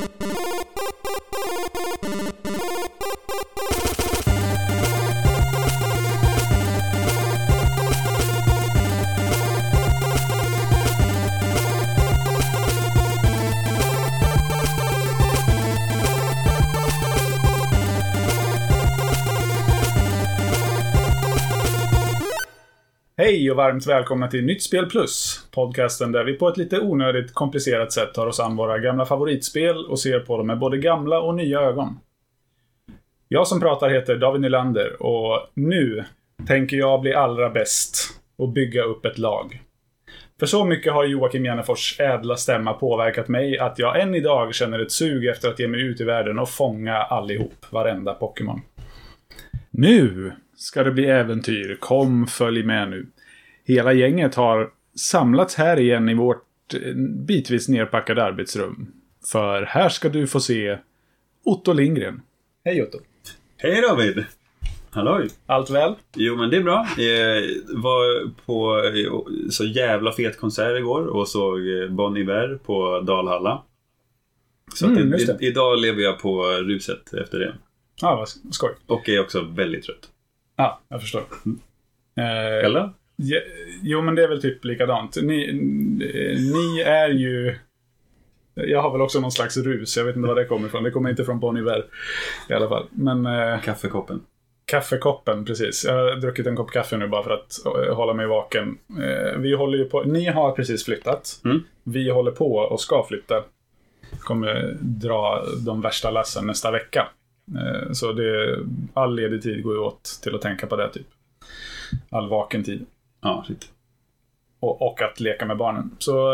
Hej och varmt välkomna till Nytt Spel Plus, podcasten där vi på ett lite onödigt komplicerat sätt tar oss an våra gamla favoritspel och ser på dem med både gamla och nya ögon. Jag som pratar heter David Nylander och nu tänker jag bli allra bäst och bygga upp ett lag. För så mycket har Joakim Jennefors ädla stämma påverkat mig att jag än idag känner ett sug efter att ge mig ut i världen och fånga allihop, varenda Pokémon. Nu ska det bli äventyr, kom följ med nu. Hela gänget har samlats här igen i vårt bitvis nerpackade arbetsrum. För här ska du få se Otto Lindgren. Hej Otto. Hej David. Halloj. Allt väl? Jo men det är bra. Jag var på så jävla fet konsert igår och såg Bon Iver på Dalhalla. Så att idag lever jag på ruset efter det. Ja, vad skoj. Och är också väldigt trött. Ja, jag förstår. Eller? Jo, men det är väl typ likadant. Ni är ju... Jag har väl också någon slags rus. Jag vet inte var det kommer ifrån. Det kommer inte från Bon Iver i alla fall. Men, kaffekoppen. Kaffekoppen, precis. Jag har druckit en kopp kaffe nu bara för att hålla mig vaken. Vi håller ju på... Ni har precis flyttat. Vi håller på och ska flytta. Kommer dra de värsta lassen nästa vecka. Så all ledig tid går ju åt till att tänka på det typ. All vaken tid. Ja, shit. Och att leka med barnen. Så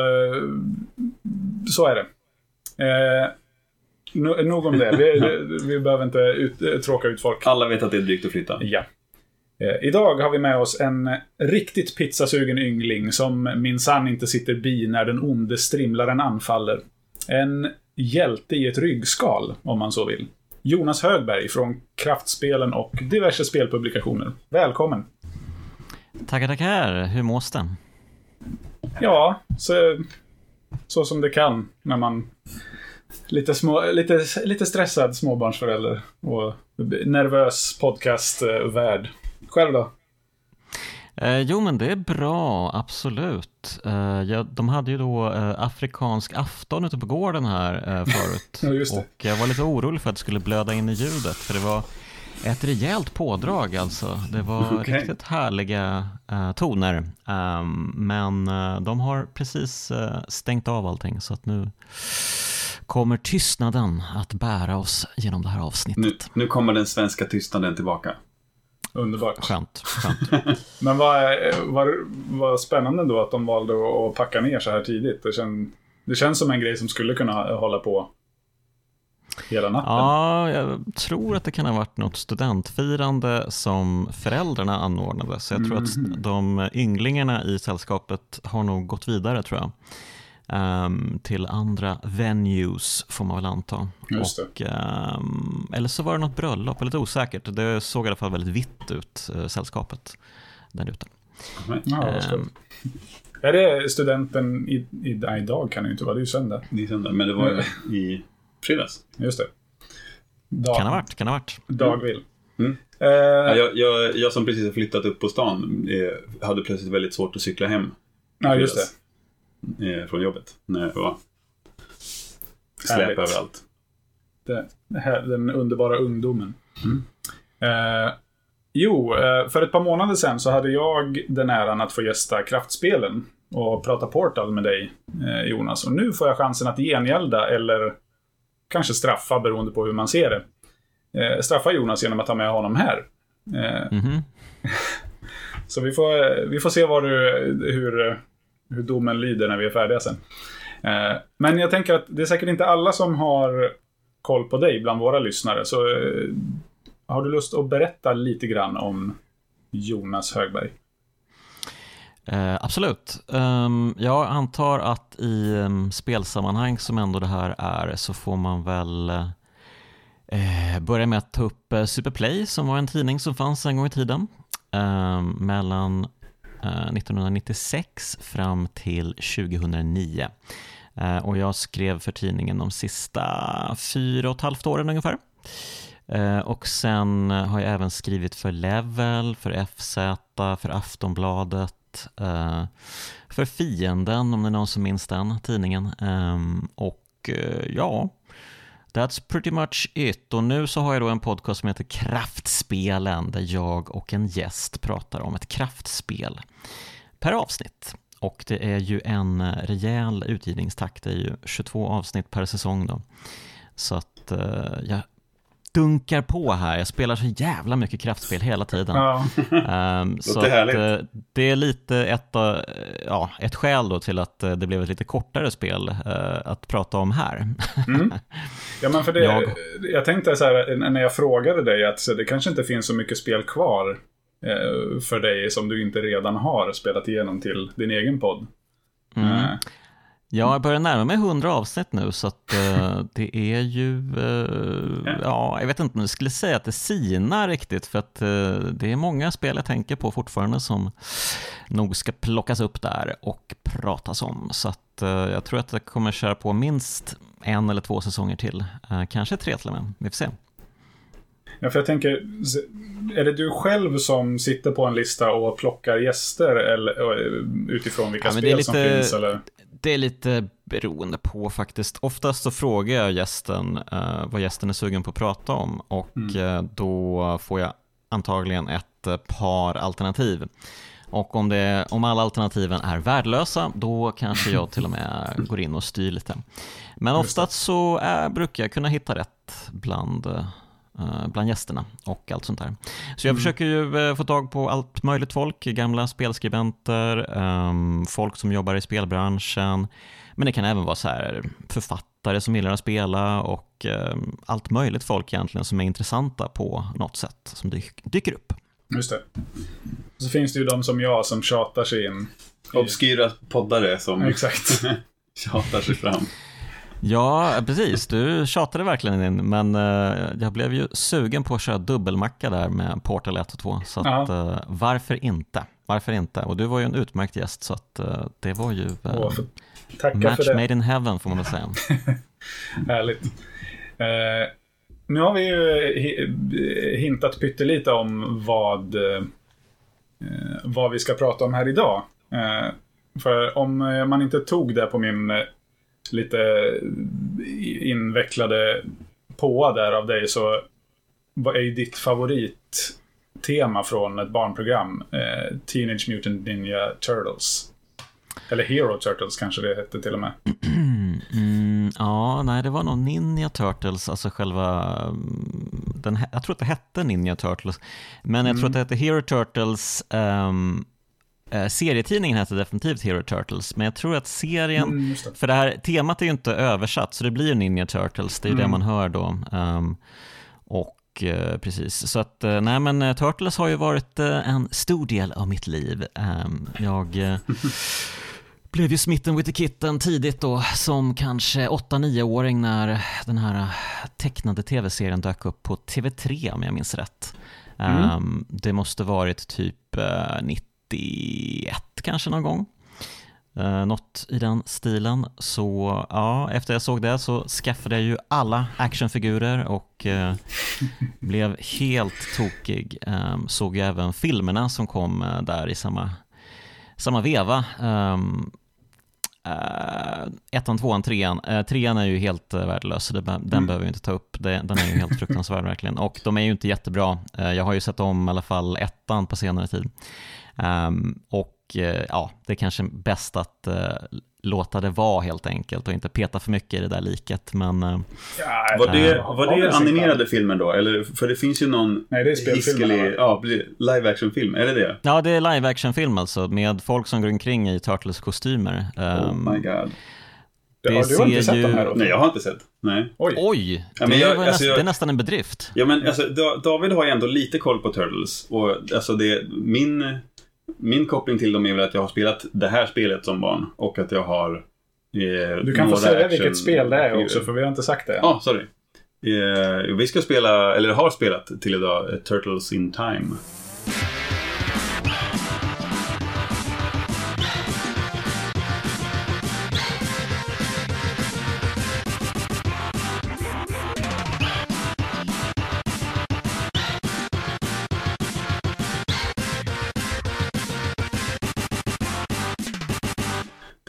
är det. Nog om det. Vi behöver inte tråka ut folk. Alla vet att det är drygt att flytta. Ja. Idag har vi med oss en riktigt pizzasugen yngling som minsann inte sitter bi när den onde strimlaren anfaller. En hjälte i ett ryggskal, om man så vill. Jonas Högberg från Kraftspelen och diverse spelpublikationer. Välkommen. Tackar. Hur mås det? Ja, så som det kan när man lite stressad småbarnsförälder och nervös podcastvärd. Själv då? Jo, men det är bra, absolut. De hade ju då afrikansk afton ute på gården här förut. Ja, just det. Och jag var lite orolig för att det skulle blöda in i ljudet. För det var ett rejält pådrag alltså. Det var riktigt härliga toner. Men de har precis stängt av allting. Så att nu kommer tystnaden att bära oss genom det här avsnittet. Nu kommer den svenska tystnaden tillbaka. Underbart. Skönt. Men vad spännande då att de valde att packa ner så här tidigt. Det känns som en grej som skulle kunna hålla på hela natten. Ja, jag tror att det kan ha varit något studentfirande som föräldrarna anordnade. Så jag tror att de ynglingarna i sällskapet har nog gått vidare, tror jag. Till andra venues får man väl anta. Just det. Och, eller så var det något bröllop, lite osäkert. Det såg i alla fall väldigt vitt ut, sällskapet där ute. Ja, är det studenten idag kan det ju inte vara, det är ju söndag. Det är söndag, men det var i fredags. Just det. Kan ha varit. Dagvill. Jag som precis har flyttat upp på stan hade plötsligt väldigt svårt att cykla hem. Ja, just det. Från jobbet när jag var släp överallt. Den underbara ungdomen. För ett par månader sedan så hade jag den äran att få gästa Kraftspelen och prata Portal med dig, Jonas. Och nu får jag chansen att gengälda eller kanske straffa beroende på hur man ser det. Straffa Jonas genom att ta med honom här. Så vi får se hur domen lyder när vi är färdiga sen. Men jag tänker att det är säkert inte alla som har koll på dig bland våra lyssnare. Så har du lust att berätta lite grann om Jonas Högberg? Absolut. Jag antar att i spelsammanhang som ändå det här är så får man väl börja med att ta upp Superplay som var en tidning som fanns en gång i tiden. Mellan 1996 fram till 2009. Och jag skrev för tidningen de sista 4,5 åren ungefär. Och sen har jag även skrivit för Level, för FZ, för Aftonbladet, för Fienden, om det är någon som minns den tidningen. Och ja, that's pretty much it. Och nu så har jag då en podcast som heter Kraftspelen, där jag och en gäst pratar om ett kraftspel per avsnitt. Och det är ju en rejäl utgivningstakt, det är ju 22 avsnitt per säsong då. Så att jag dunkar på här. Jag spelar så jävla mycket kraftspel hela tiden. Ja. Så att, det är lite ett skäl då till att det blev ett lite kortare spel att prata om här. Ja, men för det, jag tänkte så här, när jag frågade dig att det kanske inte finns så mycket spel kvar för dig som du inte redan har spelat igenom till din egen podd. Jag börjar närma mig 100 avsnitt nu, så att det är ju jag vet inte om jag skulle säga att det sinar riktigt, för att det är många spel jag tänker på fortfarande som nog ska plockas upp där och pratas om. Så att jag tror att jag kommer köra på minst 1 eller 2 säsonger till, kanske 3 till och med, vi får se. Ja, för jag tänker, är det du själv som sitter på en lista och plockar gäster eller utifrån vilka spel som finns? Eller? Det är lite beroende på faktiskt. Oftast så frågar jag gästen vad gästen är sugen på att prata om, och då får jag antagligen ett par alternativ. Och om alla alternativen är värdelösa, då kanske jag till och med går in och styr lite. Men oftast så brukar jag kunna hitta rätt bland gästerna och allt sånt där. Så jag försöker ju få tag på allt möjligt folk, gamla spelskribenter, folk som jobbar i spelbranschen, men det kan även vara så här författare som gillar att spela och allt möjligt folk egentligen som är intressanta på något sätt som dyker upp. Just det. Så finns det ju de som jag som tjatar sig in. Obskyra poddare som exakt tjatar sig fram. Ja, precis. Du tjatade verkligen in, men jag blev ju sugen på att köra dubbelmacka där med Portal 1 och 2. Så att, varför inte? Varför inte? Och du var ju en utmärkt gäst, så att det var ju match för made in heaven, får man väl säga. Härligt. Nu har vi ju hintat pyttelite om vad vi ska prata om här idag. För om man inte tog det på min lite invecklade påa där av dig, så vad är ju ditt favorittema från ett barnprogram? Teenage Mutant Ninja Turtles. Eller Hero Turtles kanske det hette till och med. Det var nog Ninja Turtles, alltså själva jag tror att det hette Ninja Turtles, men jag tror att det hette Hero Turtles. Serietidningen heter definitivt Hero Turtles, men jag tror att serien, för det här temat är ju inte översatt, så det blir ju Ninja Turtles, det är ju det man hör då. Precis, så att men Turtles har ju varit en stor del av mitt liv. Jag blev ju smitten with the kitten tidigt då, som kanske 8-9-åring, när den här tecknade tv-serien dök upp på TV3, om jag minns rätt. Det måste varit typ 91 kanske någon gång. Något i den stilen. Så ja, efter jag såg det så skaffade jag ju alla actionfigurer och blev helt tokig. Såg ju även filmerna som kom där i samma veva. 1:an, 2:an, 3:an. 3:an är ju helt värdelös, så den behöver vi inte ta upp. Den är ju helt fruktansvärd verkligen. Och de är ju inte jättebra. Jag har ju sett om i alla fall 1:an på senare tid. Det är kanske bäst att låta det vara helt enkelt och inte peta för mycket i det där liket. Men var det animerade filmer då? Eller, för det finns ju någon hiskelig live action film, är det? Ja, det är live action film alltså, med folk som går omkring i Turtles kostymer. Oh my god. Du har inte sett de här då? Nej, jag har inte sett. Nej. Oj, det är nästan en bedrift. Ja, men alltså, David har ju ändå lite koll på Turtles. Och alltså min koppling till dem är väl att jag har spelat det här spelet som barn. Och att jag har du kan få säga vilket spel det är också, för vi har inte sagt det än. Sorry. Vi ska spela, eller har spelat till idag, Turtles in Time.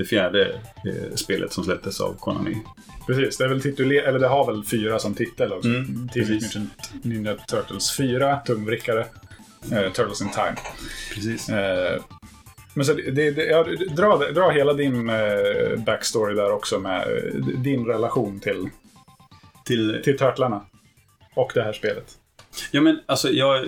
det fjärde spelet som släpptes av Konami. Precis, det är väl eller det har väl 4 som titel också. Teenage Mutant Ninja Turtles 4, tungvrickare, Turtles in Time. Precis. Men så dra hela din backstory där också med din relation till Turtlarna och det här spelet. Ja, men alltså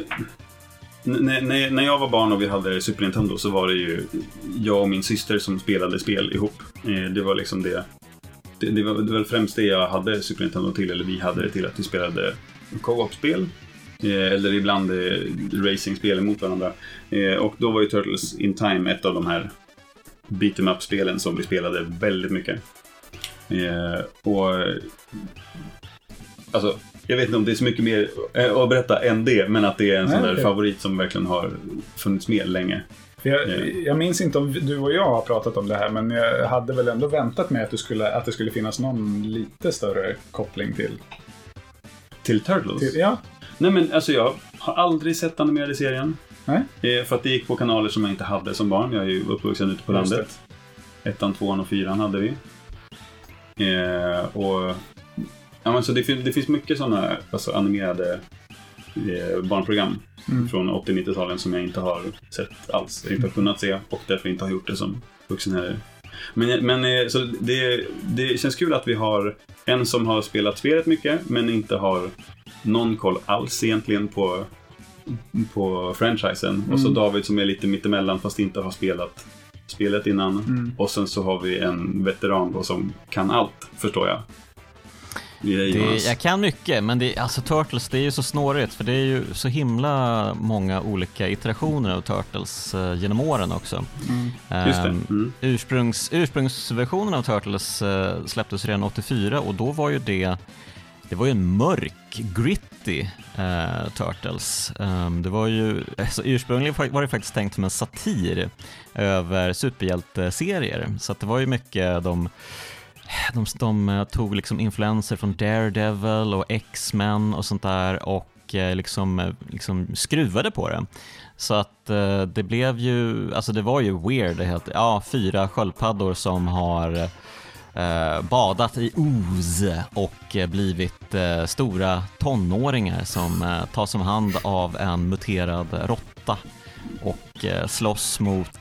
när jag var barn och vi hade Super Nintendo så var det ju jag och min syster som spelade spel ihop. Det var liksom det var väl främst det jag hade Super Nintendo till, eller vi hade det till, att vi spelade co-op-spel eller ibland racing-spel mot varandra. Och då var ju Turtles in Time ett av de här beat-em-up-spelen som vi spelade väldigt mycket. Och alltså, jag vet inte om det är så mycket mer att berätta än det, men att det är en sån där favorit som verkligen har funnits med länge. Jag minns inte om du och jag har pratat om det här, men jag hade väl ändå väntat mig att det skulle finnas någon lite större koppling till Turtles? Ja. Nej, men alltså jag har aldrig sett animerade serien. Nej? För att det gick på kanaler som jag inte hade som barn. Jag är ju uppvuxen ute på landet. 1, 2 och 4 hade vi. Ja, men så det finns mycket sådana alltså animerade barnprogram från 80-90-talen som jag inte har sett alls. Jag inte har kunnat se och därför inte har gjort det som vuxen här. Men så det känns kul att vi har en som har spelat spelet mycket men inte har någon koll alls egentligen på franchisen. Och så David som är lite mittemellan fast inte har spelat spelet innan. Och sen så har vi en veteran då som kan allt, förstår jag. Jag kan mycket, men alltså Turtles, det är ju så snårigt för det är ju så himla många olika iterationer av Turtles genom åren också. Just det. Ursprungsversionen av Turtles släpptes redan 84 och då var ju det var ju en mörk, gritty Turtles. Det var ju, alltså, ursprungligen var det faktiskt tänkt som en satir över superhjälteserier, så att det var ju mycket de tog liksom influenser från Daredevil och X-Men och sånt där och liksom skruvade på det. Så att det blev ju, alltså det var ju weird. Det heter, 4 sköldpaddor som har badat i ooze och blivit stora tonåringar som tas om hand av en muterad råtta och slåss mot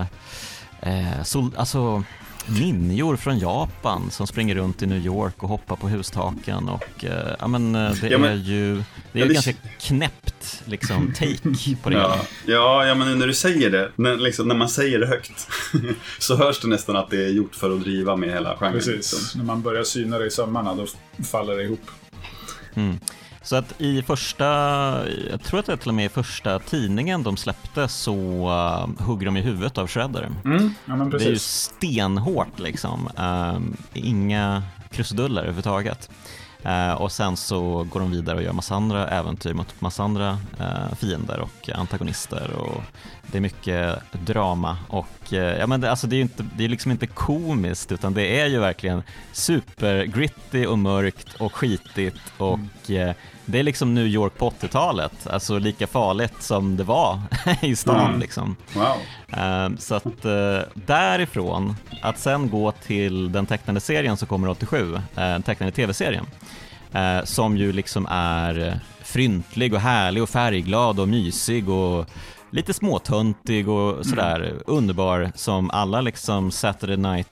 ninjor från Japan som springer runt i New York och hoppar på hustaken och är ju ganska knäppt liksom take på det. Ja, men när du säger det, när man säger det högt så hörs det nästan att det är gjort för att driva med hela genren. Precis, liksom. När man börjar syna det i sömmarna då faller det ihop. Så att jag tror att det till och med i första tidningen de släppte så hugger de i huvudet av Shredder. Ja, men precis. Det är ju stenhårt liksom. Inga krusiduller överhuvudtaget. Och sen så går de vidare och gör massa andra äventyr mot massa andra fiender och antagonister och det är mycket drama och det är liksom inte komiskt utan det är ju verkligen super gritty och mörkt och skitigt och det är liksom New York på 80-talet, alltså lika farligt som det var i stan liksom. Wow. Så att därifrån att sen gå till den tecknade serien som kommer 87, tecknade tv-serien som ju liksom är fryntlig och härlig och färgglad och mysig och lite småtöntig och sådär underbar som alla liksom Saturday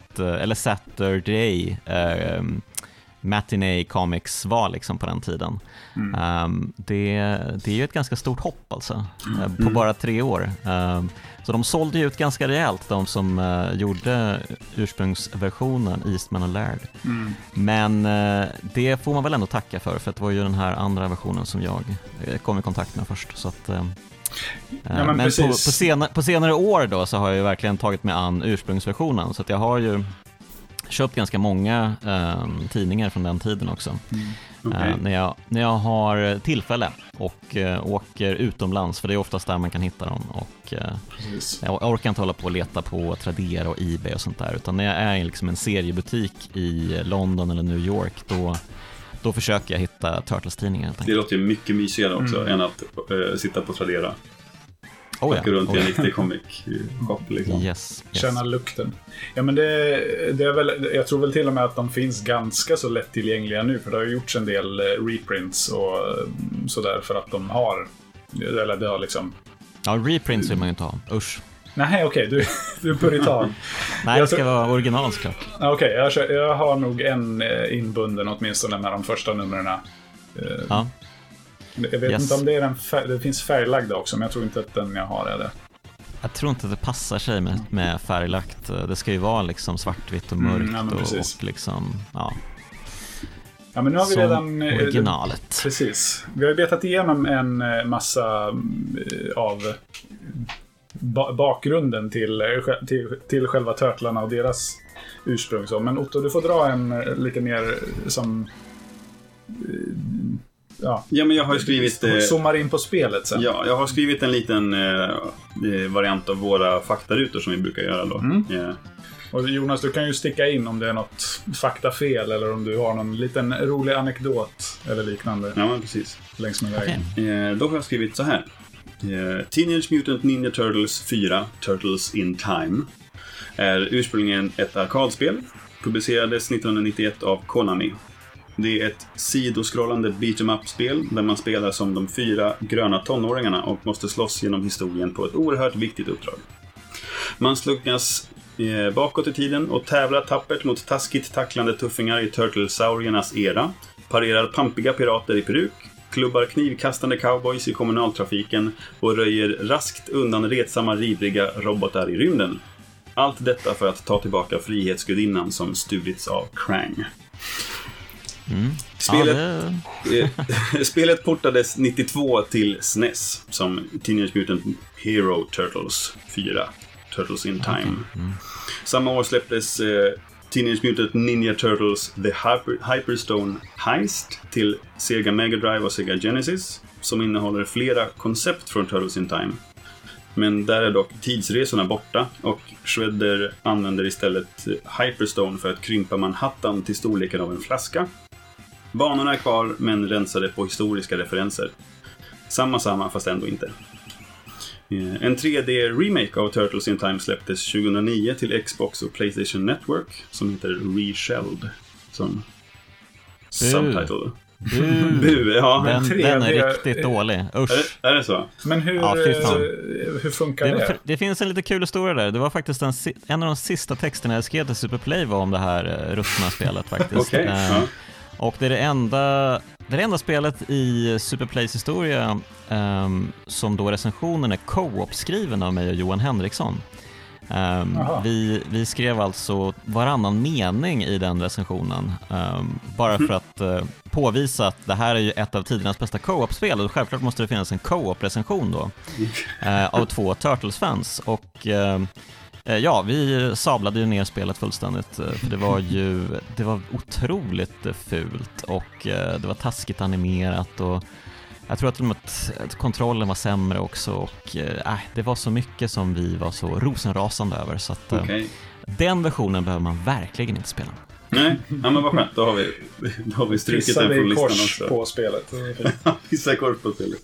matinee comics var liksom på den tiden. Det är ju ett ganska stort hopp alltså på bara 3 år. Så de sålde ju ut ganska rejält, de som gjorde ursprungsversionen Eastman och Laird. Men det får man väl ändå tacka för att det var ju den här andra versionen som jag kom i kontakt med först. Så att, men på senare år då så har jag ju verkligen tagit mig an ursprungsversionen, så att jag har ju köpt ganska många tidningar från den tiden också. Okay. När jag har tillfälle och åker utomlands, för det är oftast där man kan hitta dem och jag orkar inte hålla på och leta på Tradera och eBay och sånt där, utan när jag är liksom en seriebutik i London eller New York då försöker jag hitta Turtles-tidningar. Det låter ju mycket mysigare också än att sitta på Tradera. Gå runt i en riktig comic-shop liksom. Yes. Känna lukten. Ja, men det är väl, jag tror väl till och med att de finns ganska så lättillgängliga nu, för det har ju gjorts en del reprints och sådär för att de har, eller det har liksom... Ja, reprints vill man ju inte ha. Usch. Nej, okej, du är puritan. Nej, det ska vara original såklart. Okej, jag har nog en inbunden åtminstone med de första numren. Ja. Jag vet inte om det är det finns färglagda också, men jag tror inte att den jag har är det. Jag tror inte att det passar sig med färglagt. Det ska ju vara liksom svartvitt och mörkt och liksom, ja. Ja, men nu har vi redan originalet. Precis. Vi har betat igenom en massa av bakgrunden till själva törtlarna och deras ursprung. Så. Men Otto, du får dra en lite mer som... Ja, men jag har ju skrivit... Zoomar in på spelet sen. Ja, jag har skrivit en liten variant av våra faktarutor som vi brukar göra då. Och Jonas, du kan ju sticka in om det är något faktafel eller om du har någon liten rolig anekdot eller liknande. Ja, men precis. Längs med vägen. Okay. Då har jag skrivit så här. Teenage Mutant Ninja Turtles 4, Turtles in Time, är ursprungligen ett arkadspel. Publicerades 1991 av Konami. Det är ett sidoskrollande beat'em-up-spel där man spelar som de 4 gröna tonåringarna och måste slåss genom historien på ett oerhört viktigt uppdrag. Man slungas bakåt i tiden och tävlar tappert mot taskigt tacklande tuffingar i Turtlesauriernas era, parerar pampiga pirater i peruk, klubbar knivkastande cowboys i kommunaltrafiken och röjer raskt undan retsamma rivriga robotar i rymden. Allt detta för att ta tillbaka frihetsgudinnan som stulits av Krang. Spelet portades 92 till SNES som Teenage Mutant Hero Turtles 4, Turtles in Time. Samma år släpptes Teenage Mutant Ninja Turtles The Hyperstone Heist till Sega Mega Drive och Sega Genesis, som innehåller flera koncept från Turtles in Time. Men där är dock tidsresorna borta och Shredder använder istället Hyperstone för att krympa Manhattan till storleken av en flaska. Banorna är kvar men rensade på historiska referenser. Samma fast ändå inte. En 3D-remake av Turtles in Time släpptes 2009 till Xbox och PlayStation Network som heter Reshelled som subtitle. Ja. Den är riktigt dålig. Usch. Är det så? Men hur funkar det? Det finns en lite kul historia där. Det var faktiskt en av de sista texterna jag skrev till Superplay var om det här ruttna spelet faktiskt. Okay. Och det är det enda spelet i Superplays historia som då recensionen är co-op skriven av mig och Johan Henriksson. Vi skrev alltså varannan mening i den recensionen bara för att påvisa att det här är ju ett av tidernas bästa co-op-spel och självklart måste det finnas en co-op-recension då av 2 Turtles-fans och ja, vi sablade ju ner spelet fullständigt för det var otroligt fult och det var taskigt animerat och jag tror att kontrollen var sämre också och det var så mycket som vi var så rosenrasande över så att den versionen behöver man verkligen inte spela. Nej, ja, men vad skönt, då har vi strukit den från listan också. På spelet. Pissa kors på spelet.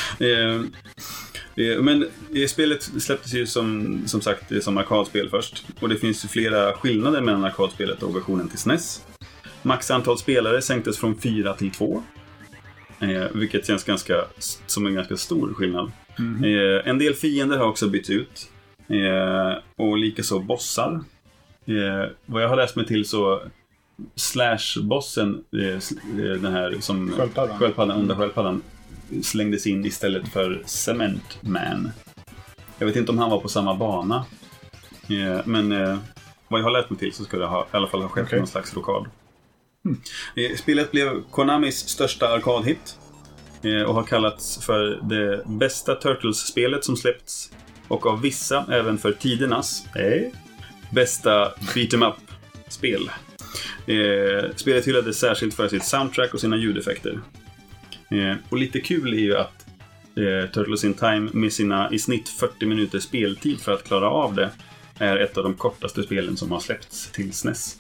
Men spelet släpptes ju som sagt som arkadspel först och det finns ju flera skillnader mellan arkadspelet och versionen till SNES. Max antal spelare sänktes från 4 till 2. Vilket känns som en ganska stor skillnad. En del fiender har också bytts ut. Och likaså bossar. Vad jag har läst mig till så Slash-bossen, den här som sköldpaddan, onda sköldpaddan, slängdes in istället för Cement Man. Jag vet inte om han var på samma bana. Men vad jag har läst mig till så ska det i alla fall ha skett någon slags rokad. Spelet blev Konamis största arkadhit och har kallats för det bästa Turtles-spelet som släppts och av vissa även för tidernas bästa beat'em-up-spel. Spelet hyllades särskilt för sitt soundtrack och sina ljudeffekter. Och lite kul är ju att Turtles in Time med sina i snitt 40 minuter speltid för att klara av det är ett av de kortaste spelen som har släppts till SNES.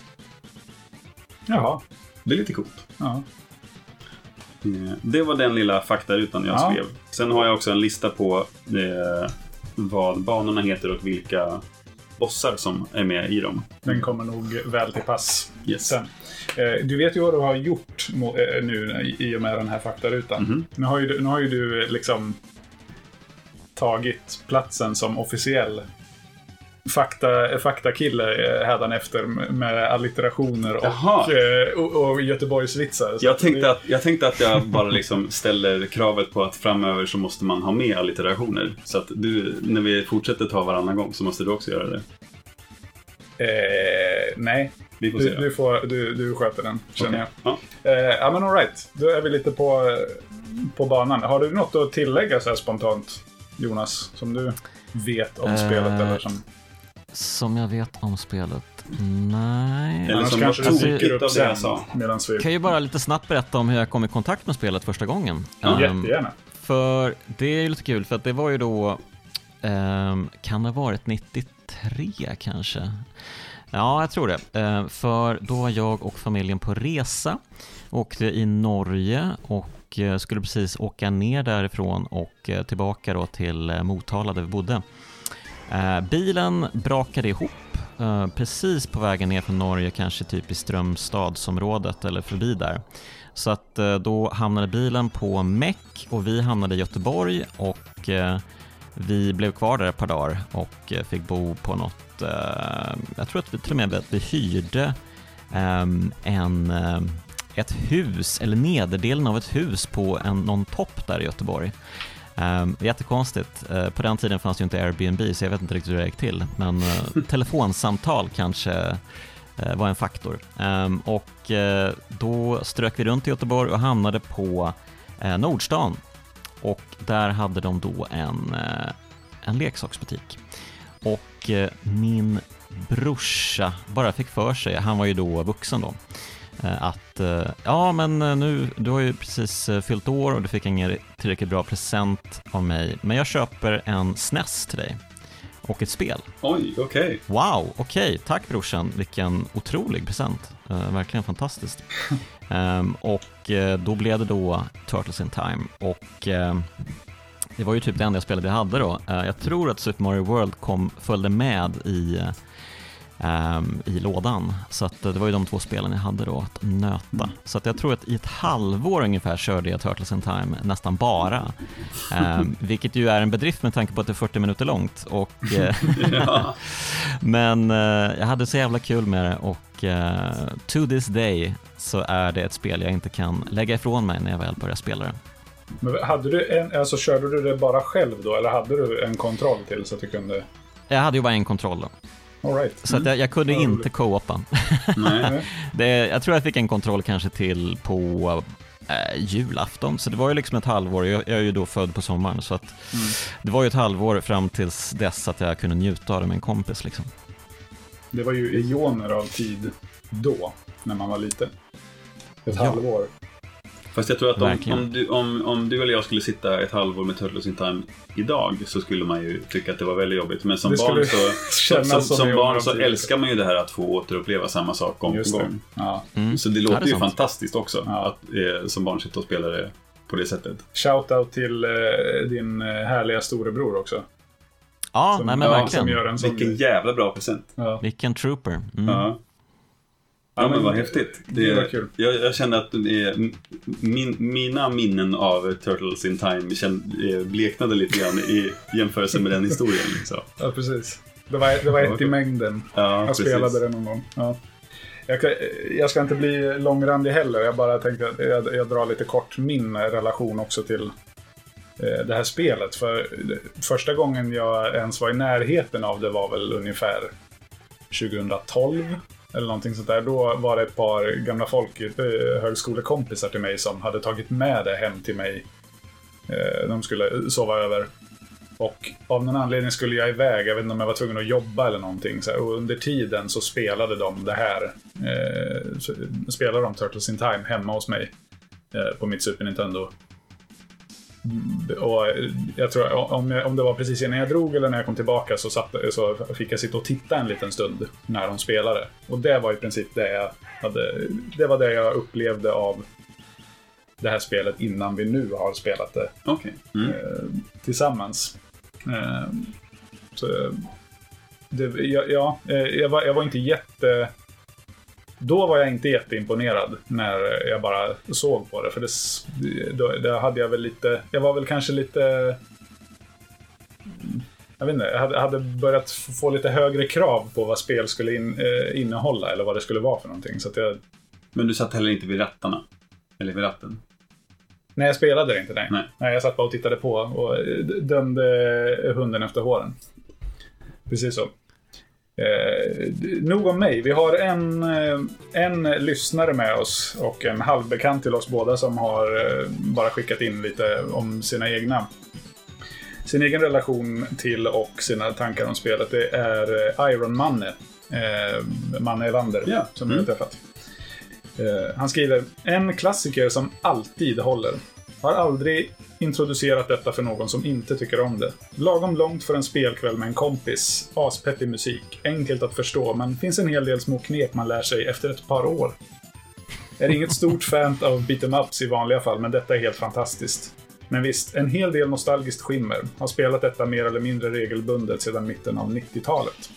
Jaha. Det är lite coolt. Ja. Det var den lilla faktarutan jag skrev. Sen har jag också en lista på vad banorna heter och vilka bossar som är med i dem. Den kommer nog väl till pass sen. Yes. Du vet ju vad du har gjort nu i och med den här faktarutan. Nu har ju du liksom tagit platsen som officiell faktakille hädanefter med allitterationer och Göteborgsvitsar. Jag tänkte att jag bara liksom ställer kravet på att framöver så måste man ha med allitterationer. Så att du, när vi fortsätter ta varannan gång så måste du också göra det. Nej. Vi får se. Du sköter den, känner jag. Ja. Men all right. Då är vi lite på banan. Har du något att tillägga så här spontant, Jonas, som du vet om spelet eller som jag vet om spelet? Nej. Eller som kanske du dyker upp av det sen jag sa. medan vi... Kan ju bara lite snabbt berätta om hur jag kom i kontakt med spelet första gången. Jättegärna. För det är ju lite kul, för att det var ju då kan det ha varit 93 kanske? Ja, jag tror det. För då var jag och familjen på resa. Åkte i Norge och skulle precis åka ner därifrån och tillbaka då till Motala där vi bodde. Bilen brakade ihop precis på vägen ner från Norge, kanske typ i Strömstadsområdet eller förbi där. Så att då hamnade bilen på Meck och vi hamnade i Göteborg och vi blev kvar där ett par dagar och fick bo på något, jag tror att vi till och med vi hyrde ett hus, eller nederdelen av ett hus på någon topp där i Göteborg. Jättekonstigt. På den tiden fanns ju inte Airbnb, så jag vet inte riktigt hur det gick till. Men telefonsamtal kanske var en faktor. Och då strök vi runt i Göteborg och hamnade på Nordstan. Och där hade de då en leksaksbutik. Och min brorsa bara fick för sig, han var ju då vuxen då, att ja, men nu, du har ju precis fyllt år och du fick ingen tillräckligt bra present av mig, men jag köper en SNES till dig och ett spel. Oj, okej. Wow, okej, tack brorsan, vilken otrolig present, verkligen fantastiskt. Och då blev det då Turtles in Time och det var ju typ det enda spelet jag hade då. Jag tror att Super Mario World följde med i lådan. Så att det var ju de två spelen jag hade då att nöta. Så att jag tror att i ett halvår ungefär körde jag Turtles in Time nästan bara. Vilket ju är en bedrift med tanke på att det är 40 minuter långt. Och, Ja. men jag hade så jävla kul med det och to this day så är det ett spel jag inte kan lägga ifrån mig när jag väl börjar spela det. Men hade du alltså körde du det bara själv då, eller hade du en kontroll till så att du kunde... Jag hade ju bara en kontroll då. All right. Så att jag kunde inte co-opa. Nej. Jag tror jag fick en kontroll kanske till på julafton. Så det var ju liksom ett halvår. Jag är ju då född på sommaren. Så att det var ju ett halvår fram tills dess att jag kunde njuta av det med en kompis liksom. Det var ju eoner av tid då, när man var liten. Ett halvår. Fast jag tror att om du eller jag skulle sitta ett halvår med Turtles in Time idag så skulle man ju tycka att det var väldigt jobbigt. Men som barn så älskar man ju det här att få återuppleva samma sak gång på gång. Ja. Så det låter ju fantastiskt också att som barn sitta och spela det på det sättet. Shoutout till din härliga storebror också. Ja, som, nej men verkligen. Som gör en vilken jävla bra present. Ja. Vilken trooper. Ja, men vad häftigt. Det var kul. Jag kände att mina minnen av Turtles in Time bleknade lite grann i jämförelse med den historien. Liksom. Ja, precis. Det var ett i mängden. Ja, jag spelade det någon gång. Ja. Jag ska inte bli långrandig heller. Jag bara tänkte att jag drar lite kort min relation också till det här spelet. För första gången jag ens var i närheten av det var väl ungefär 2012. Eller någonting sånt där. Då var det ett par gamla högskolekompisar till mig som hade tagit med det hem till mig. De skulle sova över. Och av någon anledning skulle jag iväg. Jag vet inte om jag var tvungen att jobba eller någonting. Så här. Och under tiden så spelade de det här. Spelade de Turtles in Time hemma hos mig. På mitt Super Nintendo. Och jag tror om det var precis innan jag drog eller när jag kom tillbaka så fick jag sitta och titta en liten stund när de spelade. Och det var i princip det var det jag upplevde av det här spelet innan vi nu har spelat det tillsammans. Så jag var inte då var jag inte jätteimponerad när jag bara såg på det, för det hade jag väl lite, jag var väl kanske lite, jag vet inte, jag hade börjat få lite högre krav på vad spel skulle innehålla eller vad det skulle vara för någonting, så att Men du satt heller inte vid rattarna? Eller vid ratten? Nej, jag spelade det inte, nej, jag satt bara och tittade på och dömde hunden efter håren. Precis så. Nog om mig. Vi har en lyssnare med oss och en halvbekant till oss båda som har bara skickat in lite om sin egen relation till och sina tankar om spelet. Det är Iron Manne, Manne Evander, som vi har träffat. Han skriver: en klassiker som alltid håller. Har aldrig introducerat detta för någon som inte tycker om det. Lagom långt för en spelkväll med en kompis. Aspettig musik. Enkelt att förstå, men finns en hel del små knep man lär sig efter ett par år. Är inget stort fan av beat'em ups i vanliga fall, men detta är helt fantastiskt. Men visst, en hel del nostalgiskt skimmer. Har spelat detta mer eller mindre regelbundet sedan mitten av 90-talet.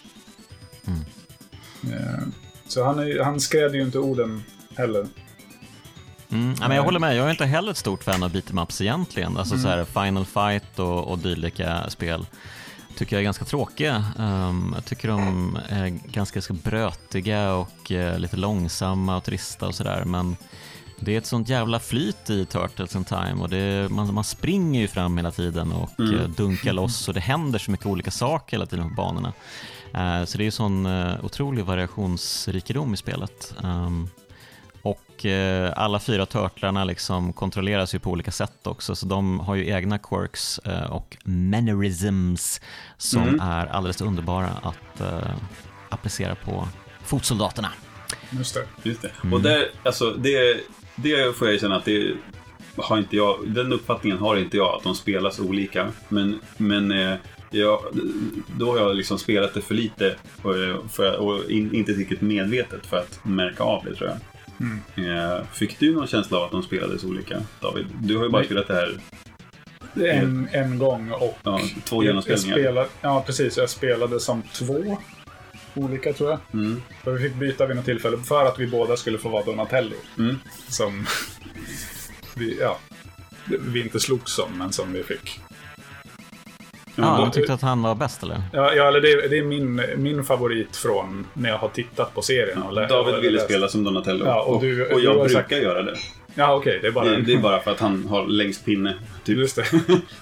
Så han skrädde ju inte orden heller. Men jag håller med, jag är inte heller ett stort fan av beat'em ups egentligen. Alltså så här Final Fight och dylika spel tycker jag är ganska tråkiga. Jag tycker de är ganska brötiga och lite långsamma och trista och sådär. Men det är ett sånt jävla flyt i Turtles in Time och man springer ju fram hela tiden och dunkar loss och det händer så mycket olika saker hela tiden på banorna. Så det är ju sån otrolig variationsrikedom i spelet. Och alla 4 turtlarna liksom kontrolleras ju på olika sätt också, så de har ju egna quirks och mannerisms som är alldeles underbara att applicera på fotsoldaterna. Just det. Och där, alltså, det får jag känna att det har inte jag, den uppfattningen har inte jag, att de spelas olika, men då har jag liksom spelat det för lite och inte riktigt medvetet för att märka av det, tror jag. Fick du någon känsla av att de spelades olika, David? Du har ju bara spelat det här en gång och 2 genomspelningar. Ja, precis. Jag spelade som 2 olika, tror jag. För vi fick byta vid något tillfälle för att vi båda skulle få vara Donatello. Som vi inte slogs som, men som vi fick. Ja, du tyckte att han var bäst, eller? Ja, eller det är min favorit från när jag har tittat på serien. David ville spela som Donatello. Ja, och jag brukar göra det. Ja, okej. Det är bara för att han har längst pinne. Typ. Just det.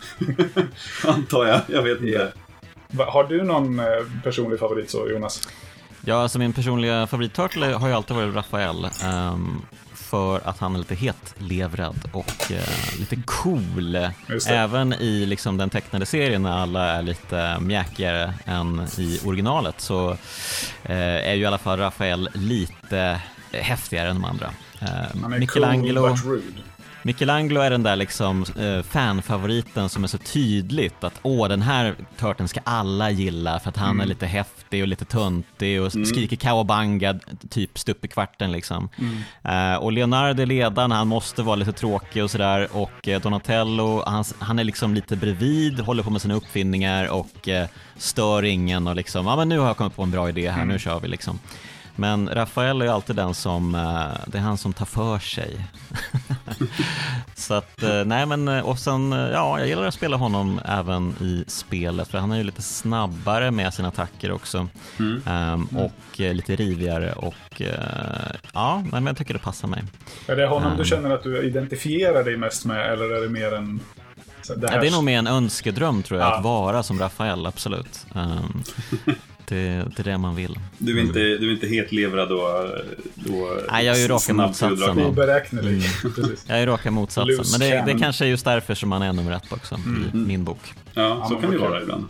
Antar jag vet inte. Har du någon personlig favorit så, Jonas? Ja, alltså min personliga favoritturtle har ju alltid varit Raphael. För att han är lite hetlevrad och lite cool. Även i liksom den tecknade serien när alla är lite mjäkigare än i originalet, så är ju i alla fall Raphael lite häftigare än de andra. Han är Michelangelo, cool but rude. Michelangelo är den där liksom fanfavoriten som är så tydligt att den här turteln ska alla gilla för att han är lite häftig och lite töntig och skriker cowabunga typ stup i kvarten liksom. Och Leonardo är ledaren, han måste vara lite tråkig och sådär, och Donatello han är liksom lite bredvid, håller på med sina uppfinningar och stör ingen och liksom, men nu har jag kommit på en bra idé här, nu kör vi liksom. Men Raphael är ju alltid den som, det är han som tar för sig. Så att, och sen, jag gillar att spela honom även i spelet, för han är ju lite snabbare med sina attacker också. Och lite rivigare och, men jag tycker det passar mig. Är det honom du känner att du identifierar dig mest med, eller är det mer en... Det är nog mer en önskedröm, tror jag, att vara som Raphael, absolut. Det är det man vill. Du är inte helt levrad då? Nej, jag är ju raka motsatsen. Oberäknelig. Jag är ju raka motsatsen. Men det kanske är just därför som man är nummer 1 också i min bok. Ja, så kan det vara ibland.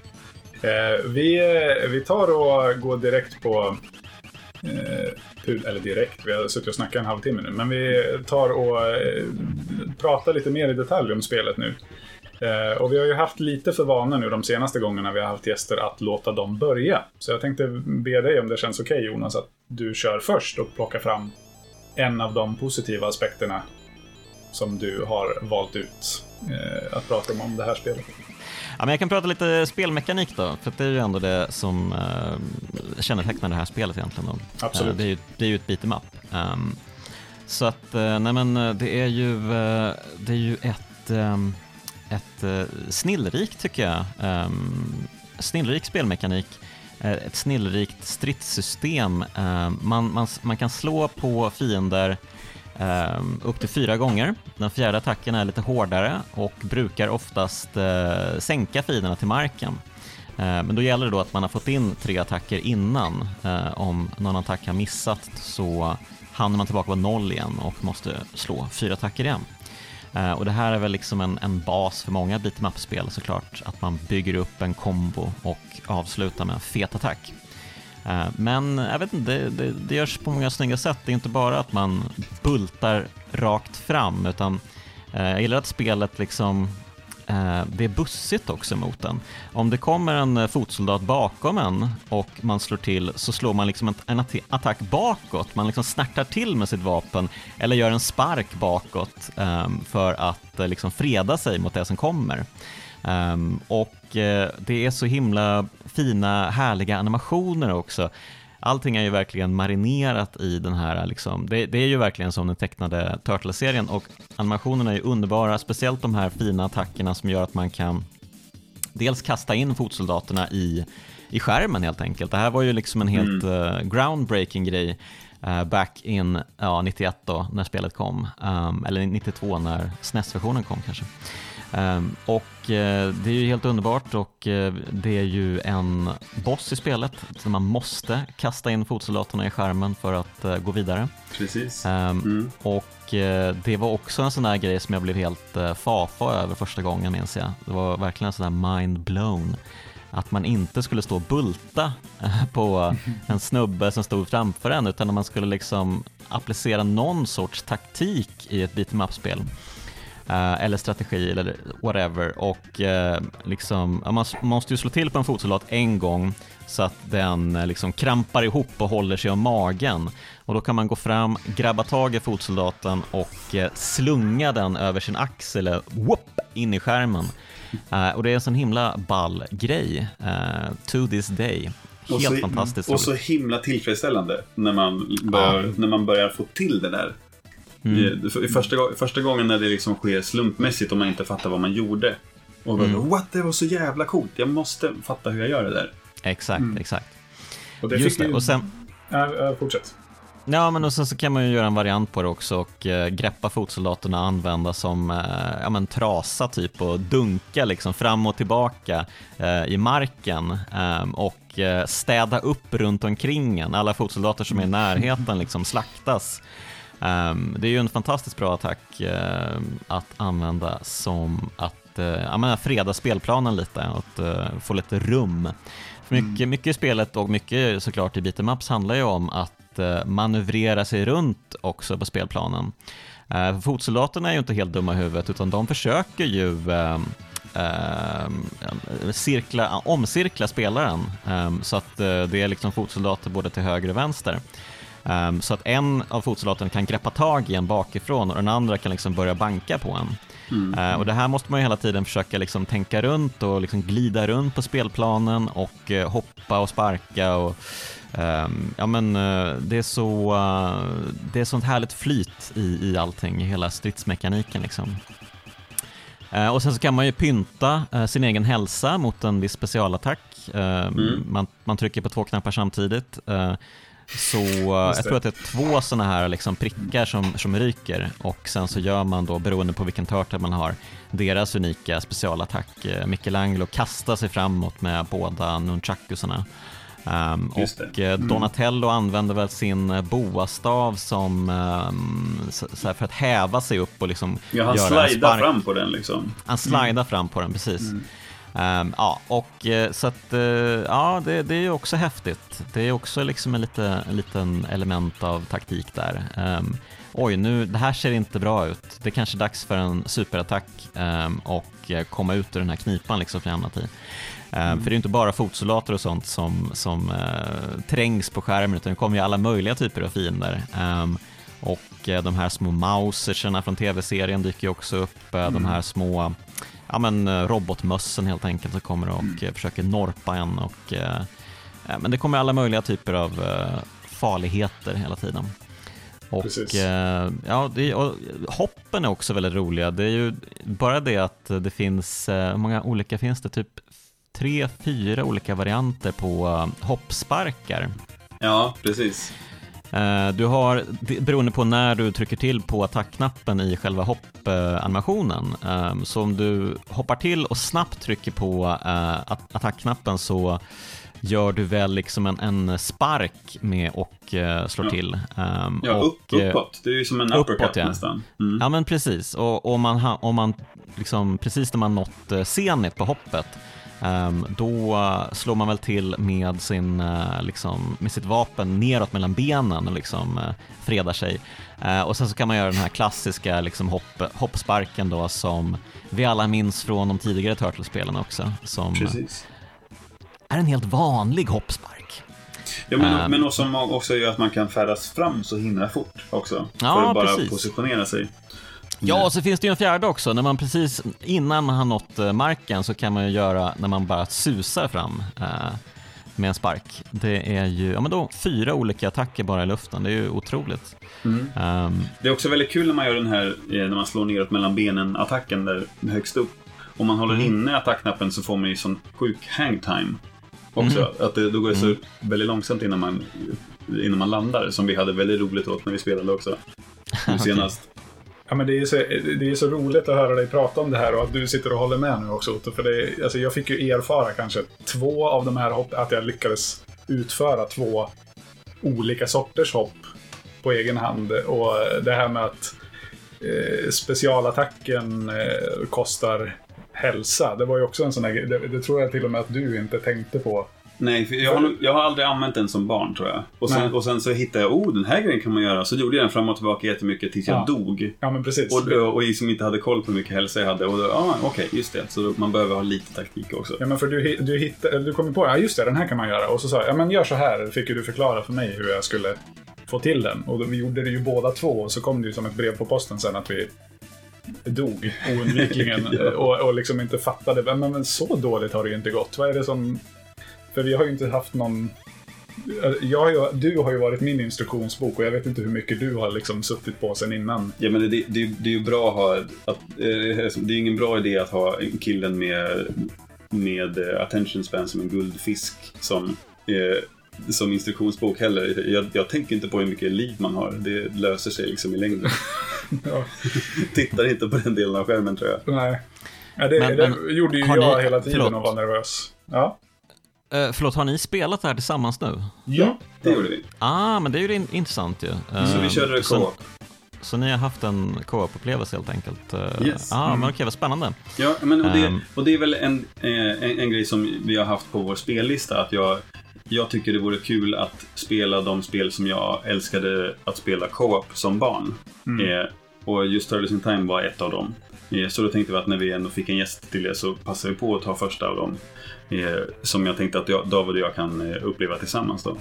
Vi tar och går direkt på... eller direkt, vi har suttit och snackat en halvtimme nu. Men vi tar och pratar lite mer i detalj om spelet nu. Och vi har ju haft lite för vana nu de senaste gångerna vi har haft gäster att låta dem börja. Så jag tänkte be dig, om det känns okej, Jonas, att du kör först och plockar fram en av de positiva aspekterna som du har valt ut att prata om det här spelet? Ja, men jag kan prata lite spelmekanik då, för det är ju ändå det som kännetecknar det här spelet egentligen då. Absolut. Det är ju ett beat'em up. Så att nej, men det är ju ett snillrikt, tycker jag. Snillrik spelmekanik, ett snillrikt stridssystem. Man kan slå på fiender upp till 4 gånger. Den fjärde attacken är lite hårdare och brukar oftast sänka fienderna till marken. Men då gäller det då att man har fått in 3 attacker innan. Om någon attack har missat så hamnar man tillbaka på 0 igen och måste slå 4 attacker igen. Och det här är väl liksom en bas för många beat'em up-spel såklart, att man bygger upp en kombo och avslutar med en fet attack. Men jag vet inte, det görs på många snygga sätt. Det är inte bara att man bultar rakt fram, utan jag gillar att spelet liksom det är bussigt också mot den. Om det kommer en fotsoldat bakom en och man slår till, så slår man liksom en attack bakåt. Man liksom snärtar till med sitt vapen eller gör en spark bakåt för att liksom freda sig mot det som kommer. Och det är så himla fina, härliga animationer också. Allting är ju verkligen marinerat i den här liksom, det är ju verkligen som den tecknade Turtles-serien, och animationerna är ju underbara, speciellt de här fina attackerna som gör att man kan dels kasta in fotsoldaterna i skärmen helt enkelt. Det här var ju liksom en helt groundbreaking grej back in 91 då när spelet kom, eller 92 när SNES-versionen kom kanske. Och det är ju helt underbart, och det är ju en boss i spelet så man måste kasta in fotsoldaterna i skärmen för att gå vidare. Precis. Och det var också en sån där grej som jag blev helt fafa över första gången, minns jag. Det var verkligen en sån där mind blown att man inte skulle stå och bulta på en snubbe som stod framför en, utan att man skulle liksom applicera någon sorts taktik i ett beat'em up-spel. Eller strategi eller whatever, och liksom, man måste ju slå till på en fotsoldat en gång så att den liksom krampar ihop och håller sig om magen, och då kan man gå fram, grabba tag i fotsoldaten och slunga den över sin axel in i skärmen. Och det är en sån himla ball grej to this day. Helt fantastiskt. Och så himla tillfredsställande när man börjar få till det där. Första gången när det liksom sker slumpmässigt och man inte fattar vad man gjorde. Och what, det var så jävla coolt. Jag måste fatta hur jag gör det där. Exakt. Och det just fick det. Och sen fortsätt. Ja, men och sen så kan man ju göra en variant på det också och greppa fotsoldaterna och använda som trasa typ, och dunka liksom fram och tillbaka i marken och städa upp runt omkring en. Alla fotsoldater som är i närheten liksom slaktas. Det är ju en fantastiskt bra attack att använda som att freda spelplanen lite och att få lite rum. För mycket i spelet och mycket såklart i beat'em ups handlar ju om att manövrera sig runt också på spelplanen. Fotsoldaterna är ju inte helt dumma i huvudet, utan de försöker ju omcirkla spelaren så att det är liksom fotsoldater både till höger och vänster. Så att en av fotsoldaterna kan greppa tag i en bakifrån och den andra kan liksom börja banka på en. Och det här måste man ju hela tiden försöka liksom tänka runt och liksom glida runt på spelplanen och hoppa och sparka och det är sånt härligt flyt i allting, i hela stridsmekaniken liksom. Och sen så kan man ju pynta sin egen hälsa mot en viss specialattack. Man trycker på 2 knappar samtidigt. Så jag tror att det är 2 såna här liksom prickar som ryker, och sen så gör man då, beroende på vilken turtle man har, deras unika specialattack. Michelangelo kastar sig framåt med båda nunchakusarna. Donatello använder väl sin boastav som så här för att häva sig upp och liksom han slidar fram på den liksom. Han slidar fram på den, precis. Så att det är ju också häftigt. Det är också liksom en liten element av taktik där. Det här ser inte bra ut. Det är kanske dags för en superattack och komma ut ur den här knipan liksom för annat i. För det är inte bara fotsoldater och sånt som trängs på skärmen, utan det kommer ju alla möjliga typer av fiender. Och de här små mauserserna från tv-serien dyker ju också upp. De här små robotmössen helt enkelt som kommer och försöker norpa en. Och, men det kommer alla möjliga typer av farligheter hela tiden. Och, och hoppen är också väldigt roliga. Det är ju bara det att det finns, hur många olika finns det? Typ 3-4 olika varianter på hoppsparkar. Ja, precis. Du har, beroende på när du trycker till på attackknappen i själva hoppanimationen, så om du hoppar till och snabbt trycker på attackknappen så gör du väl liksom en spark med och slår till. Uppåt. Det är ju som en uppercut nästan. Mm. Ja, men precis. Och om man liksom, precis när man nått senit på hoppet, då slår man väl till med med sitt vapen neråt mellan benen och liksom fredar sig. Och sen så kan man göra den här klassiska liksom hoppsparken då, som vi alla minns från de tidigare Turtles-spelen också, som är en helt vanlig hoppspark. Ja, men som också gör att man kan färdas fram så himla fort också, för att bara positionera sig. Ja, och så finns det ju en fjärde också. När man precis innan man har nått marken så kan man ju göra när man bara susar fram med en spark. Det är ju då 4 olika attacker bara i luften. Det är ju otroligt. Det är också väldigt kul när man gör den här när man slår neråt mellan benen attacken där högst upp. Om man håller inne attackknappen så får man ju sån sjuk hang time också. Att då går det så väldigt långsamt innan man landar, som vi hade väldigt roligt åt när vi spelade också senast. Ja, men det är så roligt att höra dig prata om det här och att du sitter och håller med nu också, Otto. För jag fick ju erfara kanske 2 av de här hopp, att jag lyckades utföra 2 olika sorters hopp på egen hand. Och det här med att specialattacken kostar hälsa, det var ju också en sån här, det tror jag till och med att du inte tänkte på. Nej, för jag har aldrig använt den som barn, tror jag. Och sen så hittade jag, den här grejen kan man göra. Så gjorde jag den fram och tillbaka jättemycket tills jag dog. Ja, men precis. Och som inte hade koll på hur mycket hälsa jag hade. Och okej, just det. Så man behöver ha lite taktik också. Ja, men för du kom på, just det, den här kan man göra. Och så sa jag, men gör så här, fick ju du förklara för mig hur jag skulle få till den. Och vi gjorde det ju båda 2. Och så kom det ju som ett brev på posten sen att vi dog oundvikligen. och liksom inte fattade. Men så dåligt har det ju inte gått. Vad är det som... För vi har ju inte haft någon... Du har ju varit min instruktionsbok och jag vet inte hur mycket du har liksom suttit på sen innan. Ja, men det är ju bra att ha... det är ingen bra idé att ha killen med attention span som en guldfisk som instruktionsbok heller. Jag tänker inte på hur mycket liv man har. Det löser sig liksom i längden. Tittar inte på den delen av skärmen, tror jag. Nej. Ja, det gjorde ju jag hela tiden och var nervös. Ja. Förlåt, har ni spelat det här tillsammans nu? Ja, det gjorde vi. Men det är ju intressant ju. Så vi körde co-op. Så ni har haft en co-op-upplevelse helt enkelt? Yes. Men okej, vad spännande. Ja, men och det är väl en grej som vi har haft på vår spellista, att jag tycker det vore kul att spela de spel som jag älskade att spela co-op som barn. Och just Turtles in Time var ett av dem. Så då tänkte vi att när vi ändå fick en gäst till det så passar vi på att ta första av dem. Som jag tänkte att David och jag kan uppleva tillsammans då.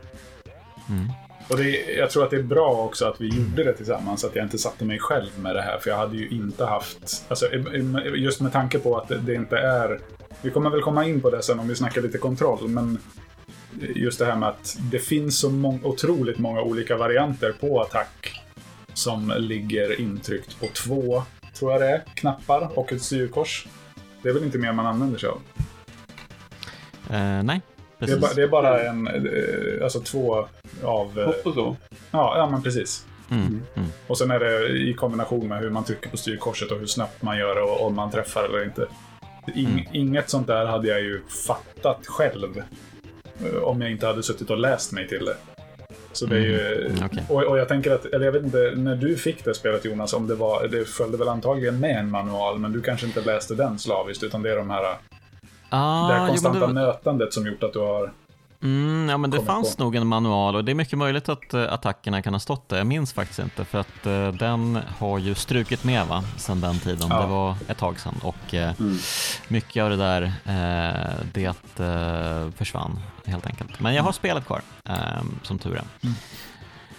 Och jag tror att det är bra också att vi gjorde det tillsammans, att jag inte satte mig själv med det här, för jag hade ju inte haft, alltså, just med tanke på att det inte är, vi kommer väl komma in på det sen om vi snackar lite kontroll, men just det här med att det finns så otroligt många olika varianter på attack som ligger intryckt på 2, tror jag det är, knappar och ett styrkors. Det är väl inte mer man använder sig av? Nej, precis. Det är bara alltså 2 av... Hopp och så. Ja, men precis. Och sen är det i kombination med hur man trycker på styrkorset och hur snabbt man gör det och om man träffar eller inte. Inget sånt där hade jag ju fattat själv om jag inte hade suttit och läst mig till det. Så det är ju... Okay. Och jag tänker att, eller jag vet inte, när du fick det spelet, Jonas, om det följde väl antagligen med en manual, men du kanske inte läste den slaviskt, utan det är de här det här konstanta mötandet som gjort att du har... Ja, men det fanns nog en manual, och det är mycket möjligt att attackerna kan ha stått där. Jag minns faktiskt inte, för att den har ju strukit med sedan den tiden. Det var ett tag sedan, och mycket av det där det försvann helt enkelt. Men jag har spelet kvar, som tur är.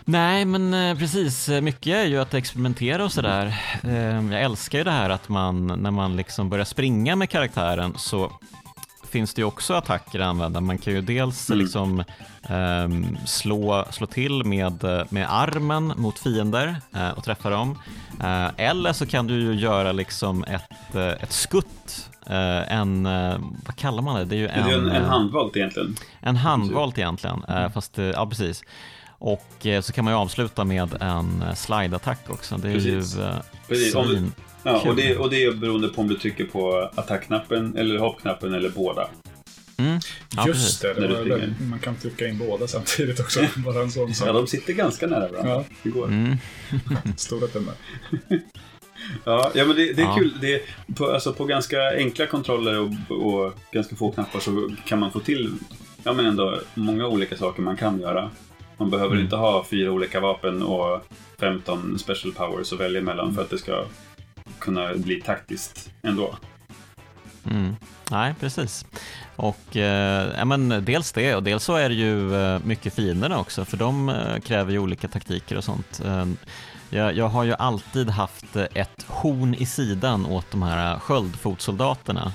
Nej, men precis. Mycket är ju att experimentera och sådär. Jag älskar ju det här att när man liksom börjar springa med karaktären så finns det ju också attacker att använda. Man kan ju dels liksom slå till med armen mot fiender och träffa dem. Eller så kan du ju göra liksom ett skutt. Vad kallar man det? Det är ju en handvolt egentligen. En handvolt egentligen, fast ja, precis. Och så kan man ju avsluta med en slide-attack också. Det är precis. Ju precis. Och det är beroende på om du trycker på attackknappen eller hoppknappen eller båda. Ja, just det, man kan trycka in båda samtidigt också. Bara en sån sak. Ja, de sitter ganska nära varandra. Ja. Det går. Storheten där. Ja, men det är kul. Det är, på ganska enkla kontroller och ganska få knappar så kan man få till men ändå många olika saker man kan göra. Man behöver inte ha 4 olika vapen och 15 special powers att välja mellan för att det ska kunna bli taktiskt ändå. Nej, precis. Och men dels det, och dels så är det ju mycket fienderna också, för de kräver ju olika taktiker och sånt. Jag har ju alltid haft ett horn i sidan åt de här sköldfotsoldaterna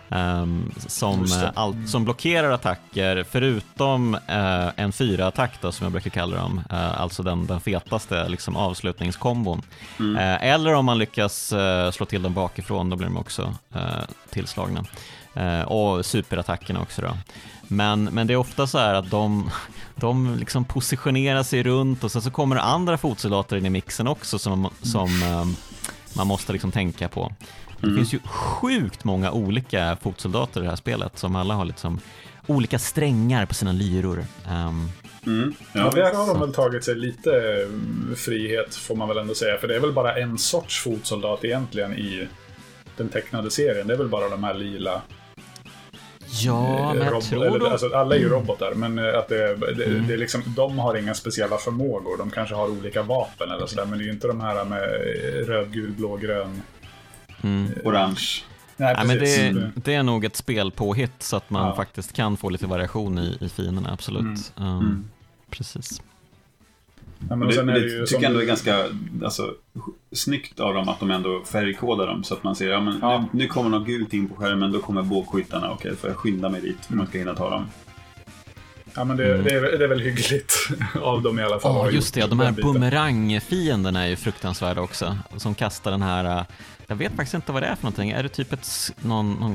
som blockerar attacker förutom en 4-attack då, som jag brukar kalla dem, alltså den fetaste liksom avslutningskombon. Eller om man lyckas slå till dem bakifrån, då blir de också tillslagna. Och superattackerna också då. Men det är ofta så här att de liksom positionerar sig runt och så kommer andra fotsoldater in i mixen också som man måste liksom tänka på. Det finns ju sjukt många olika fotsoldater i det här spelet som alla har liksom olika strängar på sina lyror. Där har de väl tagit sig lite frihet, får man väl ändå säga. För det är väl bara en sorts fotsoldat egentligen i den tecknade serien. Det är väl bara de här lila. Ja, men jag tror alltså, alla är ju robotar, men att det är liksom, de har inga speciella förmågor. De kanske har olika vapen eller sådär, men det är ju inte de här med röd, gul, blå, grön, orange. Nej, men det är nog ett spel på hit så att man faktiskt kan få lite variation i fienderna, absolut. Precis. Ja, men sen är det ju tycker jag ändå är ganska snyggt av dem att de ändå färgkodar dem så att man ser nu kommer något gult in på skärmen, då kommer bågskyttarna, okej, får jag skynda mig dit för man ska hinna ta dem. Ja, men det är väl hyggligt av dem i alla fall. Just det, de här bumerangfienderna är ju fruktansvärda också, som kastar den här, jag vet faktiskt inte vad det är för någonting. Är det typ någon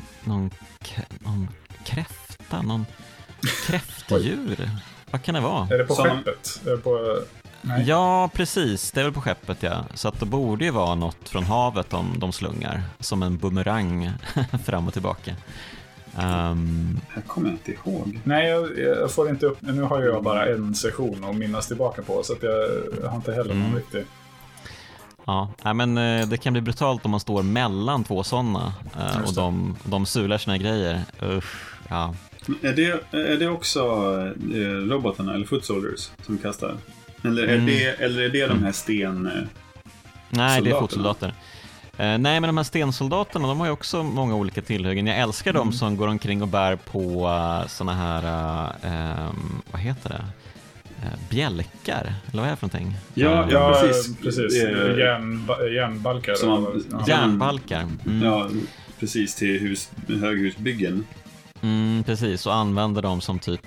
kräfta, någon kräftdjur? Vad kan det vara? Är det på skeppet? Är det på... Nej. Ja, precis. Det är väl på skeppet, ja. Så att det borde ju vara något från havet de slungar. Som en bumerang fram och tillbaka. Jag kommer inte ihåg. Nej, jag får inte upp. Nu har jag bara en session att minnas tillbaka på. Så att jag har inte heller någon riktig. Ja, men det kan bli brutalt om man står mellan två sådana. Och de sular sina grejer. Ja. Är det också robotarna eller foot soldiers som kastar? Eller är det de här sten... Nej, det är fotsoldater. Nej, men de här stensoldaterna, de har ju också många olika tillhyggen. Jag älskar dem som går omkring och bär på såna här... vad heter det? Bjälkar, eller vad är det för någonting? Ja, precis. Järnbalkar. Järnbalkar. Ja, precis, till höghusbyggen. Precis, och använder dem som typ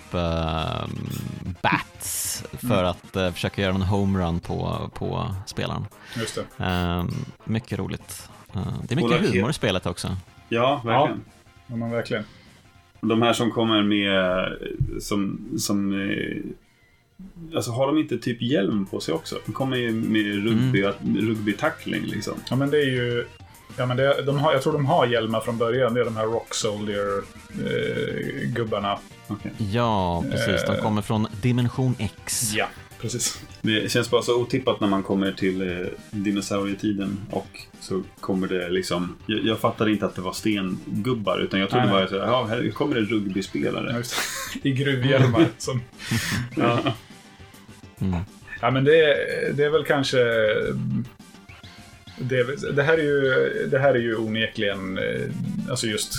bats för att försöka göra en homerun på spelaren. Just det. Mycket roligt. Det är mycket humor i spelet också. Ja, verkligen. Ja, men verkligen. De här som kommer med som alltså har de inte typ hjälm på sig också? De kommer ju med rugby-tackling liksom. Ja, men det är ju... Ja, men jag tror de har hjälmar från början. Det är de här Rock Soldier gubbarna. Okay. Ja, precis. De kommer från Dimension X. Ja, precis. Det känns bara så otippat när man kommer till dinosaurietiden och så kommer det liksom... Jag fattade inte att det var stengubbar, utan jag trodde bara så här kommer det rugbyspelare. Ja, i gruvhjälmar. Som... Ja, men det är väl kanske... Det här är ju onekligen alltså just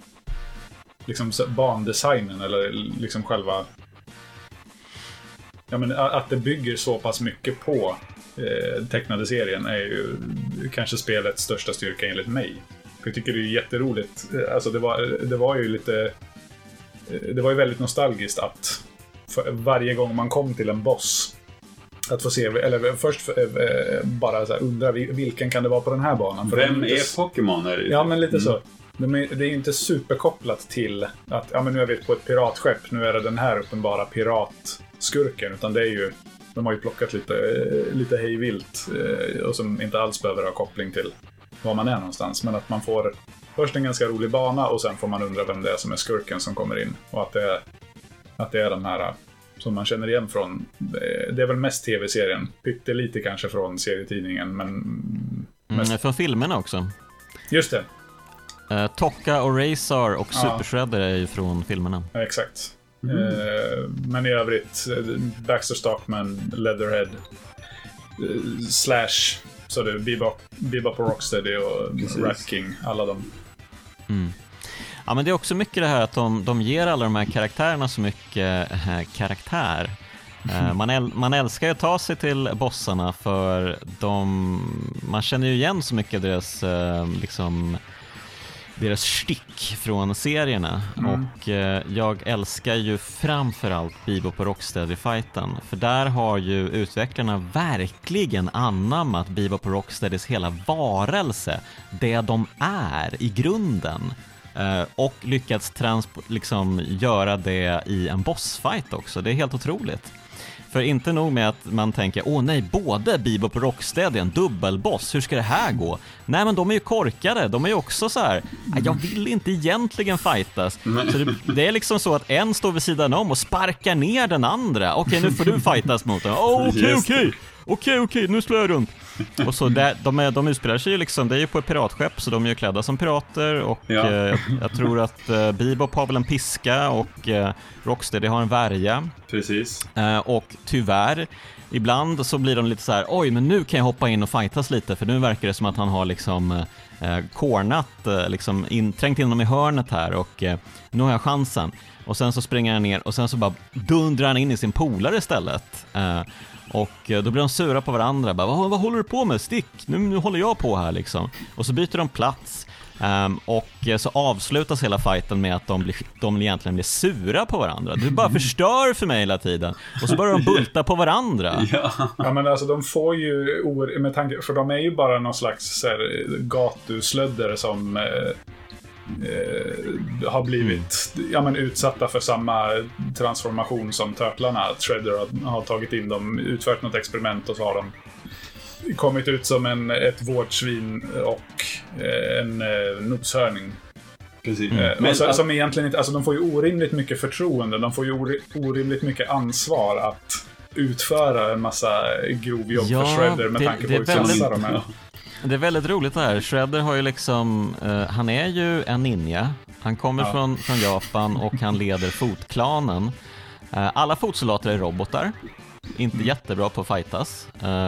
liksom bandesignen eller liksom själva ja, men att det bygger så pass mycket på tecknade serien är ju kanske spelets största styrka enligt mig. Jag tycker det är jätteroligt. Alltså det var ju lite... Det var ju väldigt nostalgiskt att varje gång man kom till en boss att få se, eller först bara så här, undra vilken kan det vara på den här banan. För vem är Pokémon? Ja, men lite så. Det är ju inte superkopplat till att ja, men nu är vi på ett piratskepp, nu är det den här uppenbara piratskurken, utan det är ju, de har ju plockat lite hejvilt och som inte alls behöver ha koppling till var man är någonstans, men att man får först en ganska rolig bana och sen får man undra vem det är som är skurken som kommer in, och att det är den här som man känner igen från, det är väl mest tv-serien, pyttelite kanske från serietidningen, men från filmerna också. Just det. Tokka och Razor och Super Shredder är ju från filmerna. Ja, exakt. Men i övrigt Baxter Stockman, Leatherhead, Slash, så det är Bebop och Rocksteady och Rat King, alla de. Ja, men det är också mycket det här att de ger alla de här karaktärerna så mycket karaktär. Man älskar ju att ta sig till bossarna för man känner ju igen så mycket deras deras stick från serierna. Och jag älskar ju framförallt Bebop och Rocksteady-fighten, för där har ju utvecklarna verkligen anammat Bebop och Rocksteadys hela varelse, det de är i grunden, och lyckats göra det i en bossfight också. Det är helt otroligt. För inte nog med att man tänker, nej, både Bebop och Rocksteady är en dubbelboss, hur ska det här gå? Nej, men de är ju korkade, de är ju också så här, jag vill inte egentligen fightas. Så det är liksom så att en står vid sidan om och sparkar ner den andra. Okej, nu får du fightas mot den. Okej, nu slår jag runt. Och så de utspelar sig ju liksom, det är ju på ett piratskepp, så de är ju klädda som pirater, och jag tror att Bebop har väl en piska och Rocksteady har en värja. Precis. Och tyvärr ibland så blir de lite så här, oj, men nu kan jag hoppa in och fightas lite, för nu verkar det som att han har liksom cornat, trängt in dem i hörnet här, och nu har jag chansen. Och sen så springer han ner och sen så bara dundrar han in i sin polare istället. Och då blir de sura på varandra. Bara, vad håller du på med? Stick! Nu håller jag på här liksom. Och så byter de plats. Och så avslutas hela fighten med att de egentligen blir sura på varandra. Du bara förstör för mig hela tiden. Och så börjar de bulta på varandra. Ja, men alltså de får ju med tanke, för de är ju bara någon slags så här, gatuslöddare som har blivit utsatta för samma transformation som Turtlarna. Shredder har tagit in dem, utfört något experiment, och så har de kommit ut som ett vårdsvin och en notshörning. Precis. Men som egentligen inte, alltså de får ju orimligt mycket förtroende, de får ju orimligt mycket ansvar att utföra en massa grovjobb för Shredder med tanke på hur kassa de är. Det är väldigt roligt det här. Shredder har ju liksom, han är ju en ninja. Han kommer från Japan och han leder fotklanen. Alla fotsoldater är robotar. Inte jättebra på att fightas.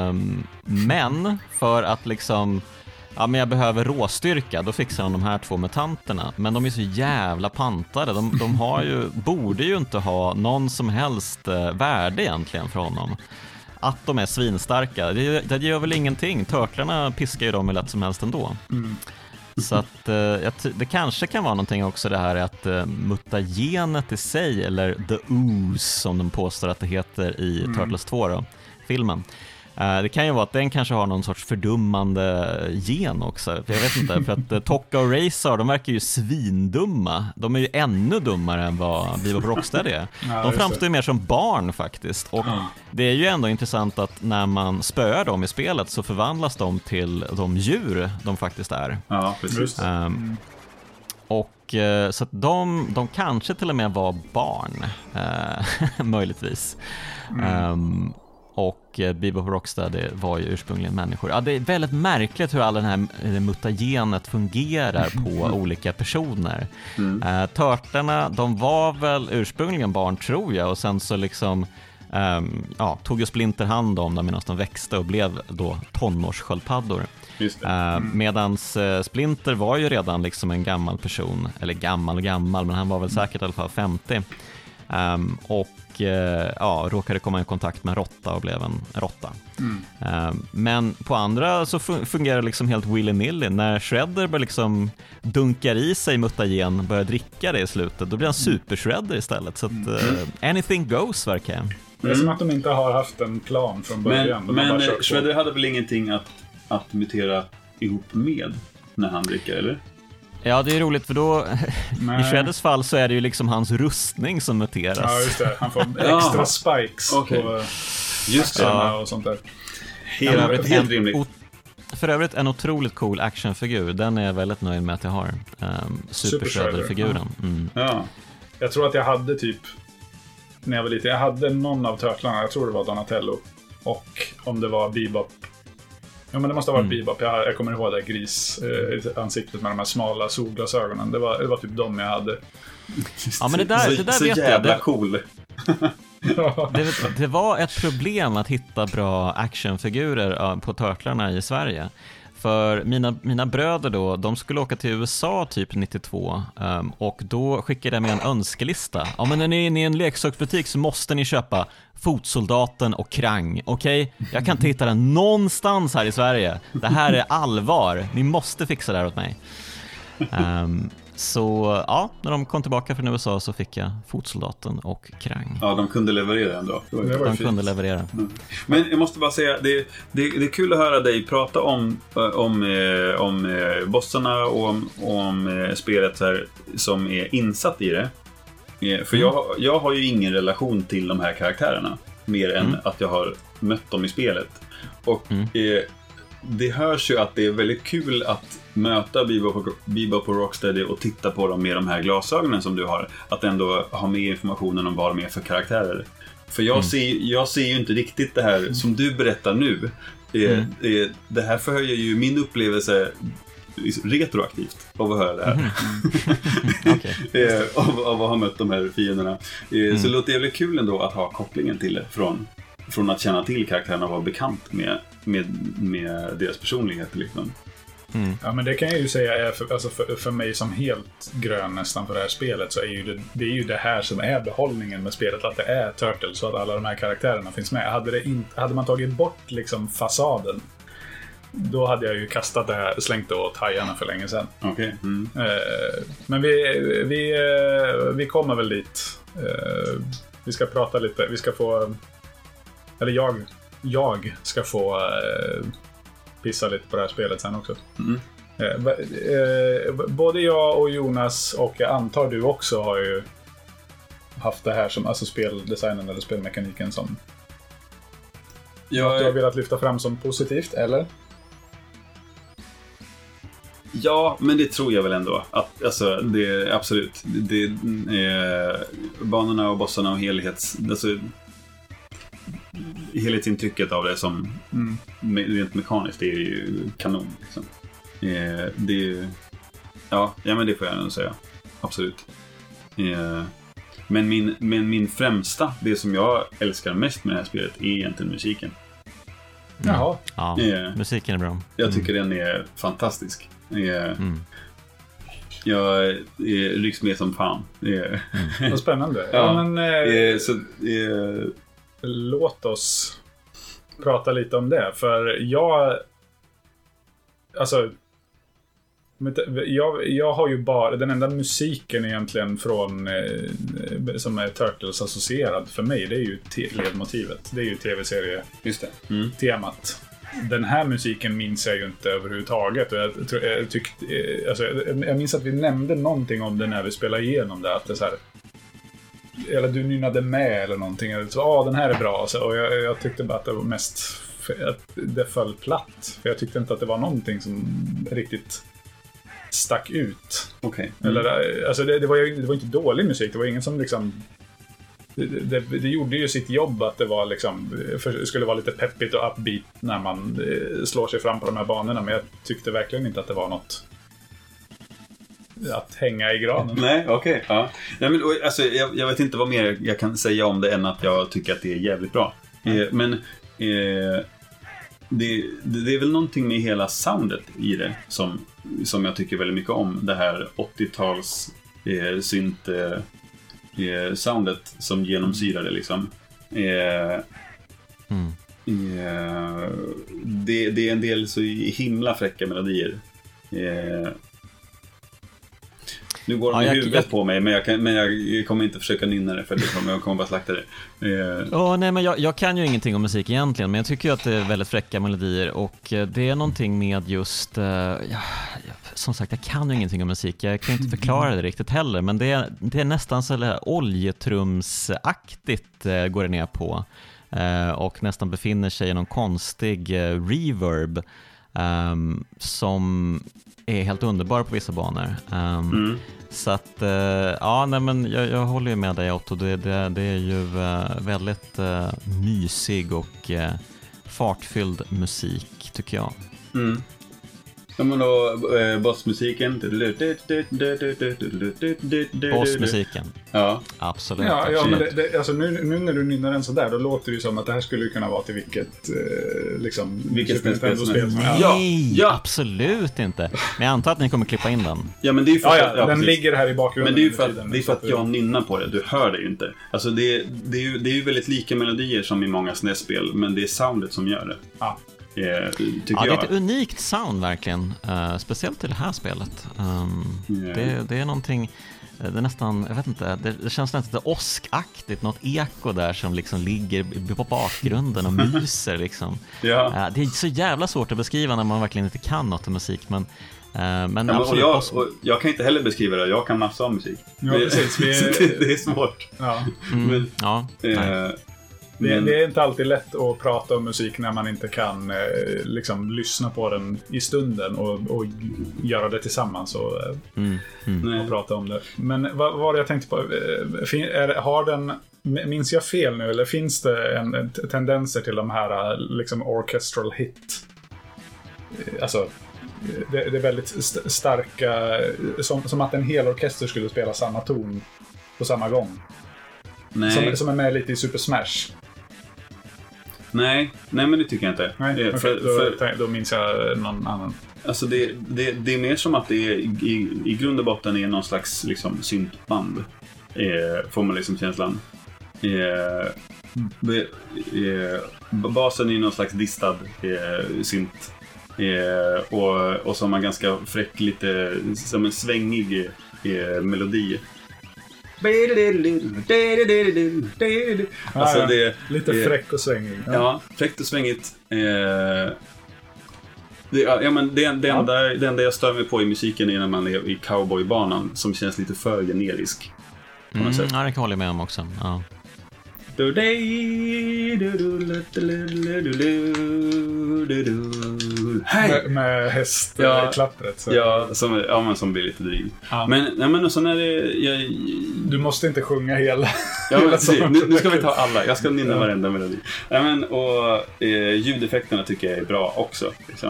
Men för att liksom, men jag behöver råstyrka, då fixar han de här 2 mutanterna. Men de är så jävla pantade. De borde ju inte ha någon som helst värde egentligen för honom. Att de är svinstarka, det gör väl ingenting. Turtlarna piskar ju dem hur lätt som helst ändå. Så att det kanske kan vara någonting också, det här att mutagenet i sig, eller the ooze som de påstår att det heter i Turtles 2 då, filmen. Det kan ju vara att den kanske har någon sorts fördummande gen också. Jag vet inte, för att Tokka och Razor, de verkar ju svindumma. De är ju ännu dummare än vad Bebop och Rocksteady är. De framstår ju mer som barn faktiskt. Och det är ju ändå intressant att när man spöar dem i spelet så förvandlas de till de djur de faktiskt är. Ja, precis. Och så att de kanske till och med var barn, möjligtvis. Och Bebop och Rocksteady var ju ursprungligen människor. Ja, det är väldigt märkligt hur all den här mutagenet fungerar på olika personer. Turtlarna, de var väl ursprungligen barn, tror jag, och sen så liksom tog ju Splinter hand om dem medan de växte och blev då tonårssköldpaddor. Medans Splinter var ju redan liksom en gammal person, eller gammal, men han var väl säkert i alla fall 50. Och råkade komma i kontakt med en råtta och blev en råtta. Men på andra så fungerar det liksom helt willy-nilly. När Shredder börjar liksom dunkar i sig mutagen, börjar dricka det i slutet, då blir han super-Shredder istället. Så att anything goes, verkar. Det är som att de inte har haft en plan från början. Men Shredder hade väl ingenting att mutera ihop med när han dricker, eller? Ja, det är roligt, för då i Shredders fall så är det ju liksom hans rustning som muteras. Ja, just det. Han får extra spikes på just och sånt där. Helt rimligt. För övrigt en otroligt cool actionfigur. Den är jag väldigt nöjd med att jag har. Super Shredder-figuren. Ja. Jag tror att jag hade typ, när jag var liten, jag hade någon av Turtlarna, jag tror det var Donatello. Och om det var Bebop. Ja, men det måste ha varit Bebop. Jag kommer ihåg det ansiktet med de här smala solglasögonen. Det var typ de jag hade. Ja, men det där så vet jävla jag. Cool. Det var ett problem att hitta bra actionfigurer på Turtlarna i Sverige. För mina bröder då, de skulle åka till USA typ 92 och då skickade jag med en önskelista. Ja, men när ni är inne i en leksaksbutik så måste ni köpa Fotsoldaten och Krang, okej? Jag kan inte hitta den någonstans här i Sverige. Det här är allvar. Ni måste fixa det här åt mig. Så ja, när de kom tillbaka från USA så fick jag Fotsoldaten och Krang. Ja, de kunde leverera ändå. De kunde leverera. Men jag måste bara säga, det är kul att höra dig prata om bossarna och om spelet här, som är insatt i det. För jag har ju ingen relation till de här karaktärerna mer än att jag har mött dem i spelet. Och det hörs ju att det är väldigt kul att möta Bebop och Rocksteady och titta på dem med de här glasögonen som du har. Att ändå ha med informationen om vad de är för karaktärer. För jag ser ju inte riktigt det här som du berättar nu. Det här förhöjer ju min upplevelse retroaktivt av att höra det här. Av att ha mött de här fienderna. Så det låter jävligt kul ändå att ha kopplingen till det från att känna till karaktärerna och vara bekant med deras personlighet liksom. Ja, men det kan jag ju säga är för mig som helt grön nästan för det här spelet, så är det är ju det här som är behållningen med spelet, att det är Turtles, så att alla de här karaktärerna finns med. Hade man tagit bort liksom fasaden, då hade jag ju kastat det här, slängt åt hajarna för länge sedan. Okay. Men vi kommer väl dit. Vi ska prata lite. Vi ska få, eller jag ska få pissa lite på det här spelet sen också. Både jag och Jonas, och jag antar du också, har ju haft det här som, alltså speldesignen eller spelmekaniken som att du har velat lyfta fram som positivt, eller? Ja, men det tror jag väl ändå. Alltså, det är absolut. Det är banorna och bossarna och helhetsintrycket av det som rent mekaniskt, det är ju kanon liksom. Det är ju, men det får jag nog säga. Absolut. Men min främsta, det som jag älskar mest med det här spelet, är egentligen musiken. Jaha. Ja, musiken är bra. Jag tycker den är fantastisk. Jag rycks med som fan. Vad spännande. Låt oss prata lite om det. För jag har ju bara den enda musiken egentligen från som är Turtles associerad för mig, det är ju ledmotivet. Det är ju tv-serie. Just det. Temat. Den här musiken minns jag ju inte överhuvudtaget. Jag minns att vi nämnde någonting om det när vi spelade igenom det, att det så här, eller du nynnade med eller någonting, eller så, den här är bra, och jag tyckte bara att det var mest att det föll platt, för jag tyckte inte att det var någonting som riktigt stack ut. Okej. Eller alltså det var inte dålig musik, det var ingen som liksom det gjorde ju sitt jobb, att det var liksom skulle vara lite peppigt och upbeat när man slår sig fram på de här banorna, men jag tyckte verkligen inte att det var något att hänga i granen. Nej, okej. Ja. Nej, men alltså, jag vet inte vad mer jag kan säga om det än att jag tycker att det är jävligt bra. Men det är väl någonting med hela soundet i det som jag tycker väldigt mycket om. Det här 80-tals synt soundet som genomsyrar det liksom. Det är en del så himla fräcka melodier. Nu går de i huvudet på mig, men jag kommer inte försöka nynna det, för jag kommer bara slakta det. Nej, men jag kan ju ingenting om musik egentligen, men jag tycker ju att det är väldigt fräcka melodier, och det är någonting med just som sagt, jag kan ju ingenting om musik, jag kan inte förklara det riktigt heller, men det är nästan så där oljetrumsaktigt går det ner på, och nästan befinner sig i någon konstig reverb som är helt underbar på vissa banor. Så att men jag håller ju med dig, Otto. Det är ju väldigt mysig och fartfylld musik, tycker jag. Ja, men då bossmusiken. Bossmusiken. Ja. Absolut. Ja, men alltså nu när du nynnar den så där, då låter det ju som att det här skulle kunna vara till vilket spel. Nej, absolut inte. Men jag antar att ni kommer klippa in den. Ja, men det är ju för den ligger här i bakgrunden. Men det är för att jag nynnar på det. Du hör det ju inte. Alltså det är ju väldigt lika melodier som i många SNES-spel, men det är soundet som gör det. Ja. Det är ett unikt sound verkligen, speciellt i det här spelet. Det är någonting, det är nästan, jag vet inte, det känns nästan lite åskaktigt, något eko där som liksom ligger på bakgrunden och myser liksom. Det är så jävla svårt att beskriva när man verkligen inte kan något om musik, men absolut. Jag kan inte heller beskriva det, jag kan massa om musik. Ja, precis. Det är svårt. Det är inte alltid lätt att prata om musik när man inte kan lyssna på den i stunden och göra det tillsammans och prata om det. Men vad var det jag tänkte på? Minns jag fel nu, eller finns det en tendenser till de här orchestral hit? Alltså det är väldigt starka, som att en hel orkester skulle spela samma ton på samma gång. Nej. Som är med lite i Super Smash. Nej, men det tycker jag inte. Nej, då minns jag någon annan. Alltså det är mer som att det är, i grund och botten är någon slags syntband. Får man känslan. Basen är någon slags distad synt. Och som en ganska fräck, lite som en svängig melodi. Alltså lite fräck och svängig. Ja, fräckt och svängigt. Det enda jag stör mig på i musiken är när man är i cowboybanan, som känns lite för generisk. Ja, det kan jag hålla med om också. Ja. Med hästklappret. Som blir lite dryg. Men och så när du måste inte sjunga hela. Nu ska vi ta alla. Jag ska nynna varenda melodi. Och ljudeffekterna tycker jag är bra också.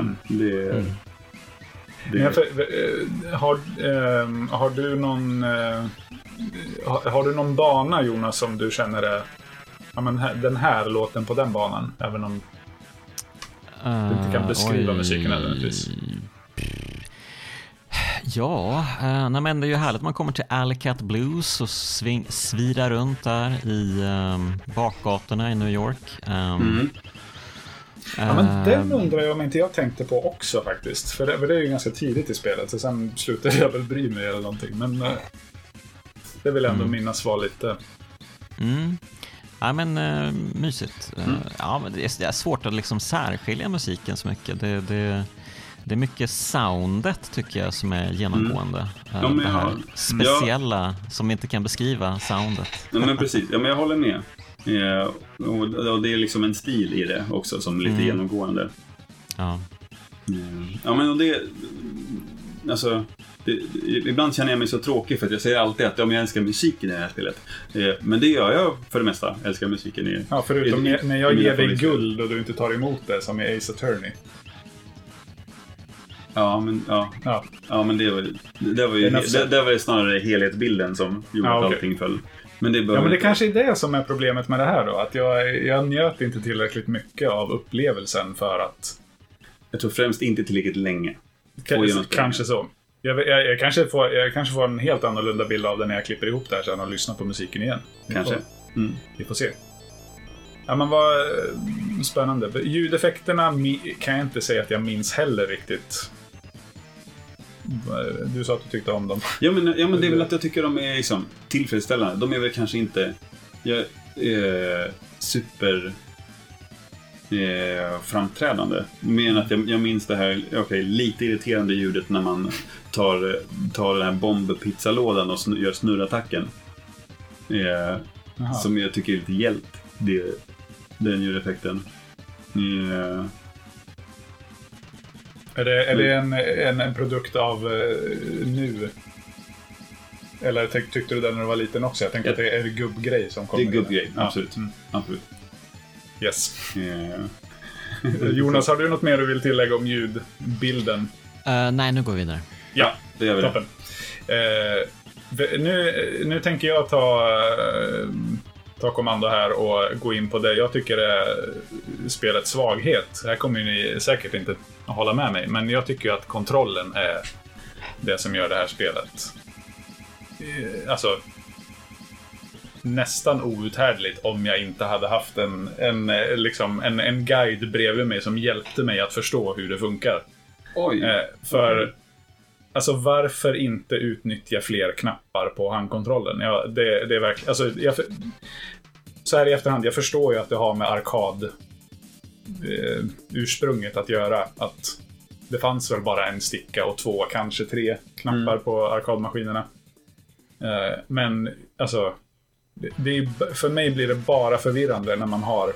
Har du någon bana, Jonas, som du känner är den här låten på den banan, även om du inte kan beskriva musiken nödvändigtvis? Ja, men det är ju härligt att man kommer till Alley Cat Blues och svirar runt där i bakgatorna i New York. Men den undrar jag om inte jag tänkte på också faktiskt. För det är ju ganska tidigt i spelet, så sen slutade jag väl bry mig eller någonting. Men det vill ändå minnas var lite... Ja, men mysigt. Ja, men det är svårt att särskilja musiken så mycket. Det är mycket soundet, tycker jag, som är genomgående. Det här speciella som inte kan beskriva soundet. Ja, men precis. Ja, men jag håller med. Och det är en stil i det också som är lite genomgående. Ja. Ja, men det... Alltså... ibland känner jag mig så tråkig för att jag säger alltid att jag älskar musik i det här spelet. Men det gör jag för det mesta. Älskar musiken i... Ja, förutom när jag ger dig guld och du inte tar emot det, som i Ace Attorney. Ja, men det var ju snarare helhetsbilden som gjorde att allting föll. Men det kanske är det som är problemet med det här då. Att jag njöt inte tillräckligt mycket av upplevelsen för att... Jag tror främst inte tillräckligt länge. Kanske så. Jag kanske får en helt annorlunda bild av det när jag klipper ihop det här sen och lyssnar på musiken igen. Kanske. Vi får se. Ja, men vad spännande. Ljudeffekterna kan jag inte säga att jag minns heller riktigt. Du sa att du tyckte om dem. Ja, men det är väl att jag tycker de är liksom tillfredsställande. De är väl kanske inte super framträdande. Men att jag minns det här lite irriterande ljudet när man tar den här bombpizzalådan och gör snurrattacken. Som jag tycker är lite hjälpt. Den ljudeffekten. Är det en produkt av nu? Eller tyckte du det när du var liten också? Jag tänkte att det är en gubbgrej som kommer. Det är gubbgrej, absolut. Absolut. Yes. Jonas, har du något mer du vill tillägga om ljudbilden? Nej, nu går vi vidare. Ja, det gör vi. Toppen. Nu tänker jag ta kommando här och gå in på det jag tycker är spelets svaghet. Här kommer ni säkert inte att hålla med mig, men jag tycker att kontrollen är det som gör det här spelet alltså nästan outhärdligt om jag inte hade haft en guide bredvid mig som hjälpte mig att förstå hur det funkar. Alltså varför inte utnyttja fler knappar på handkontrollen? Ja, det är verkligen, alltså, så här i efterhand, jag förstår ju att det har med arkad ursprunget att göra. Att det fanns väl bara en sticka och 2, kanske 3 knappar på arkadmaskinerna. Men alltså, för mig blir det bara förvirrande när man har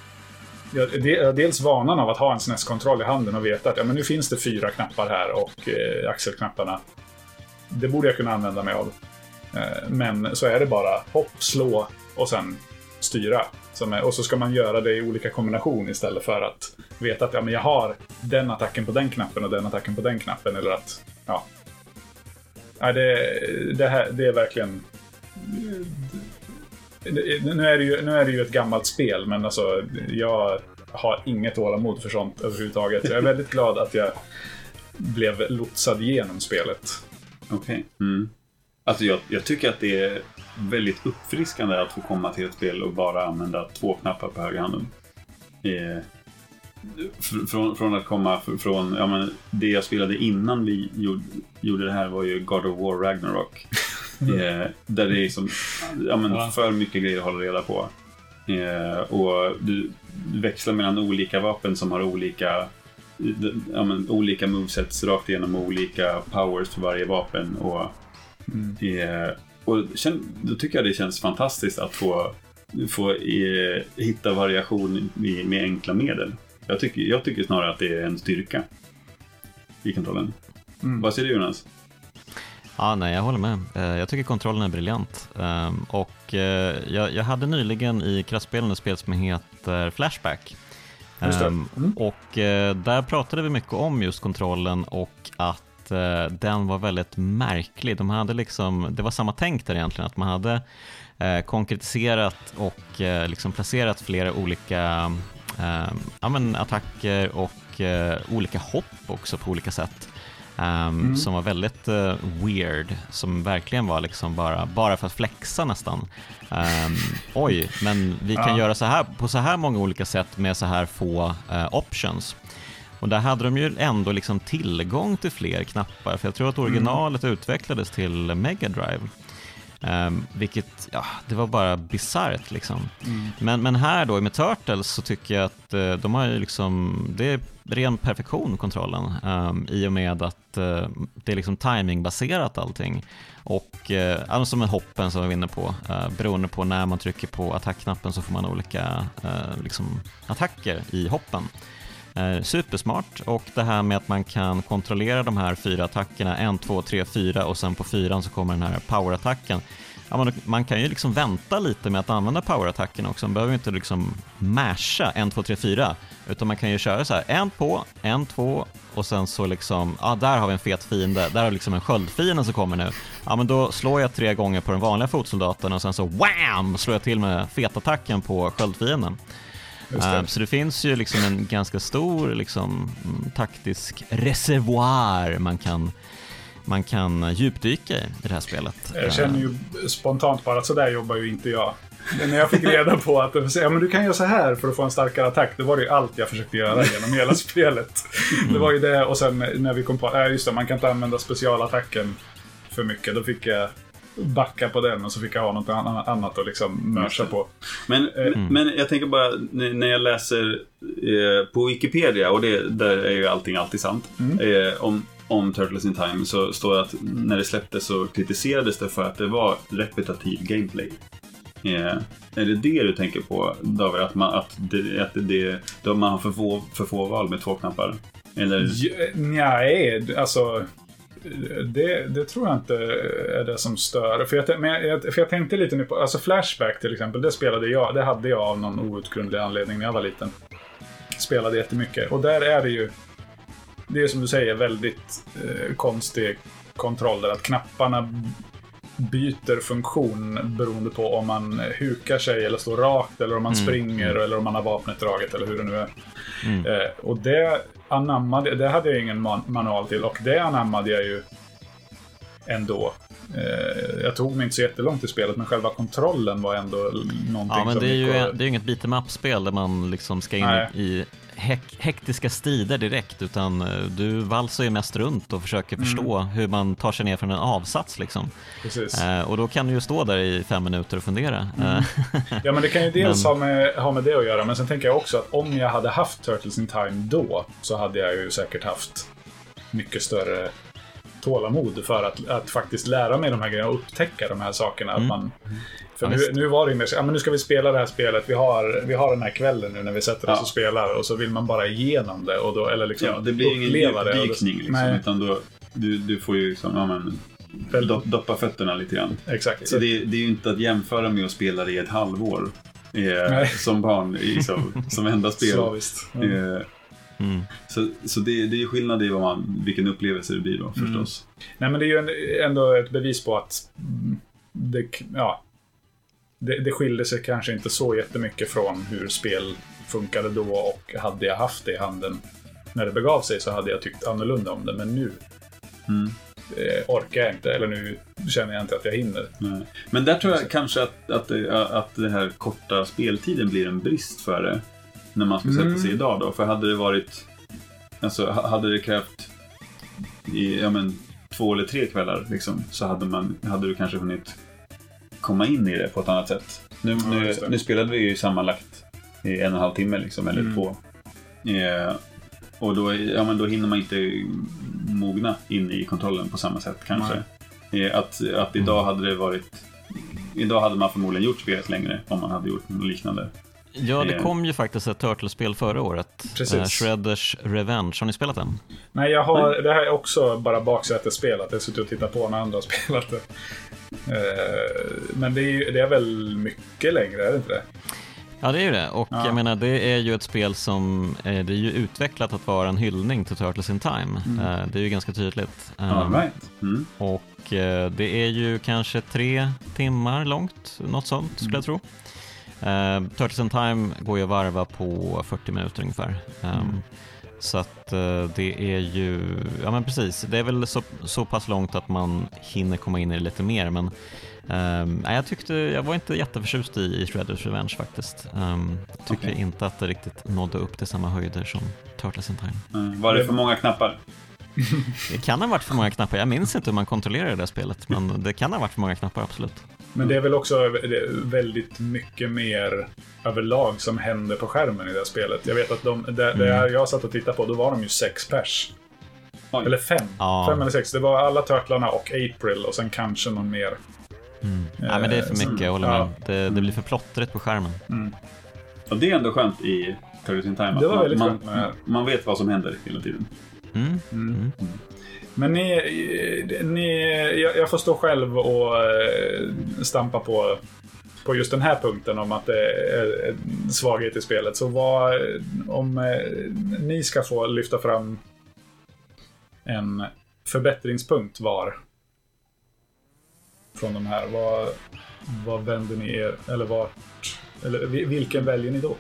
dels vanan av att ha en SNES-kontroll i handen och veta att men nu finns det 4 knappar här och axelknapparna. Det borde jag kunna använda mig av. Men så är det bara hopp, slå och sen styra. Och så ska man göra det i olika kombinationer istället för att veta att men jag har den attacken på den knappen och den attacken på den knappen. Eller att, det är verkligen... Nu är det ju ett gammalt spel, men alltså, jag har inget tålamod för sånt överhuvudtaget. Jag är väldigt glad att jag blev lotsad igenom spelet. Okej. Alltså jag tycker att det är väldigt uppfriskande att få komma till ett spel och bara använda 2 knappar på högerhanden. Från att komma från det jag spelade innan vi gjorde det här var ju God of War Ragnarok. Där det är som för mycket grejer att hålla reda på. Och du växlar mellan olika vapen som har olika movesets rakt igenom, olika powers för varje vapen och då tycker jag det känns fantastiskt att få hitta variation med enkla medel. Jag tycker snarare att det är en styrka i kontrollen. Vad säger du, Jonas? Ja, nej, jag håller med. Jag tycker kontrollen är briljant. Och jag hade nyligen i kraftspelen ett spel som heter Flashback. Och där pratade vi mycket om just kontrollen och att den var väldigt märklig. Det var samma tänk där egentligen, att man hade konkretiserat och placerat flera olika attacker och olika hopp också på olika sätt. Som var väldigt weird, som verkligen var bara för att flexa nästan. Men vi kan göra så här på så här många olika sätt med så här få options. Och där hade de ju ändå tillgång till fler knappar, för jag tror att originalet utvecklades till Mega Drive. Vilket, det var bara bizarrt Men här då med Turtles så tycker jag att de har ju det är ren perfektion kontrollen, i och med att det är timingbaserat allting. Och som en hoppen som vi var inne på, beroende på när man trycker på attackknappen så får man olika attacker i hoppen. Supersmart. Och det här med att man kan kontrollera de här 4 attackerna, 1, 2, 3, 4, och sen på 4 så kommer den här powerattacken. Man kan ju vänta lite med att använda powerattacken också. Man behöver inte masha 1, 2, 3, 4, utan man kan ju köra så här 1 på, 1, 2, och sen så där har vi en fet fiende, där har vi en sköldfiende som kommer nu. Men då slår jag 3 gånger på den vanliga fotsoldaten och sen så wham, slår jag till med fetattacken på sköldfienden. Så det finns ju en ganska stor taktisk reservoar man kan djupdyka i det här spelet. Jag känner ju spontant bara att så där jobbar ju inte jag. När jag fick reda på att men du kan göra så här för att få en starkare attack, det var det ju allt jag försökte göra genom hela spelet. Det var ju det, och sen när vi kom på just det, man kan inte använda specialattacken för mycket, då fick jag backa på den och så fick jag ha något annat att liksom mörsa på. Men jag tänker bara, när jag läser på Wikipedia, och där är ju allting alltid sant, om Turtles in Time, så står det att när det släpptes så kritiserades det för att det var repetitiv gameplay. Är det du tänker på, David, att man har för få val med 2 knappar? Eller? Nej, alltså det tror jag inte är det som stör. För jag tänkte lite nu på, alltså Flashback till exempel, det hade jag av någon outgrundlig anledning när jag var liten. Spelade jättemycket, och där är det är som du säger väldigt konstig kontroll där, att knapparna byter funktion beroende på om man hukar sig eller står rakt, eller om man springer eller om man har vapnet draget, eller hur det nu är. Och det hade jag ingen manual till, och det anammade jag ju ändå. Jag tog mig inte så jättelångt i spelet, men själva kontrollen var ändå någonting. Ja, men det är ju inget beat'em up-spel där man liksom ska in i hektiska strider direkt, utan du valsar ju mest runt och försöker förstå hur man tar sig ner från en avsats liksom. Precis. Och då kan du ju stå där i 5 minuter och fundera. Ja, men det kan ju dels ha med det att göra, men sen tänker jag också att om jag hade haft Turtles in Time då, så hade jag ju säkert haft mycket större tålamod för att faktiskt lära mig de här grejerna och upptäcka de här sakerna. Att man, för nu var det ju mer, men nu ska vi spela det här spelet, vi har den här kvällen nu när vi sätter oss och spelar, och så vill man bara igenom det, och då, eller liksom det blir ingen dykning liksom, utan då du får ju liksom, doppa fötterna lite grann. Exakt. Så det är ju inte att jämföra med att spela det i ett halvår som barn som enda spel. Slaviskt. Så det är ju skillnad i vilken upplevelse det blir då, förstås. Nej, men det är ju ändå ett bevis på att det skiljer sig kanske inte så jättemycket från hur spel funkade då, och hade jag haft det i handen när det begav sig så hade jag tyckt annorlunda om det, men nu orkar jag inte, eller nu känner jag inte att jag hinner. Nej. Men där tror jag kanske att det här korta speltiden blir en brist för det när man ska sätta sig idag då, för hade det krävt 2 eller 3 kvällar liksom, så hade du kanske hunnit komma in i det på ett annat sätt. Nu spelade vi ju sammanlagt i 1,5 timme liksom, eller 2. Och då hinner man inte mogna in i kontrollen på samma sätt kanske. Att idag hade man förmodligen gjort spelet längre om man hade gjort något liknande. Ja, det kom ju faktiskt ett Turtles-spel förra året. Shredders Revenge. Har ni spelat den? Nej, det här är också bara baksätesspelat. Jag har suttit och tittat på när andra har spelat det. Men det är väl mycket längre, är det inte det? Ja, det är ju det. Och jag menar, det är ju ett spel som det är ju utvecklat att vara en hyllning till Turtles in Time. Det är ju ganska tydligt. Och det är ju kanske 3 timmar långt, något sånt skulle jag tro. Turtles in Time går ju att varva på 40 minuter ungefär. Så att det är ju, ja men precis, det är väl så pass långt att man hinner komma in i det lite mer, men jag var inte jätteförtjust i Shredders Revenge faktiskt. Tycker inte att det riktigt nådde upp till samma höjder som Turtles in Time. Var det för många knappar? Det kan ha varit för många knappar. Jag minns inte hur man kontrollerar det där spelet, men det kan ha varit för många knappar, absolut. Men det är väl också väldigt mycket mer överlag som händer på skärmen i det här spelet. Jag vet att det jag satt och tittade på, då var de ju 6 pers. Oj. Eller 5. 5 eller 6. Det var alla Turtlarna och April, och sen kanske någon mer. Nej, men det är för mycket, jag håller med. Det blir för plottrigt på skärmen. Och det är ändå skönt i Turtles in Time. Det var väldigt skönt med det här. Man vet vad som händer hela tiden. Men jag får stå själv och stampa på just den här punkten om att det är en svaghet i spelet. Så om ni ska få lyfta fram en förbättringspunkt var från de här, vad vänder ni er, eller vilken väljer ni då?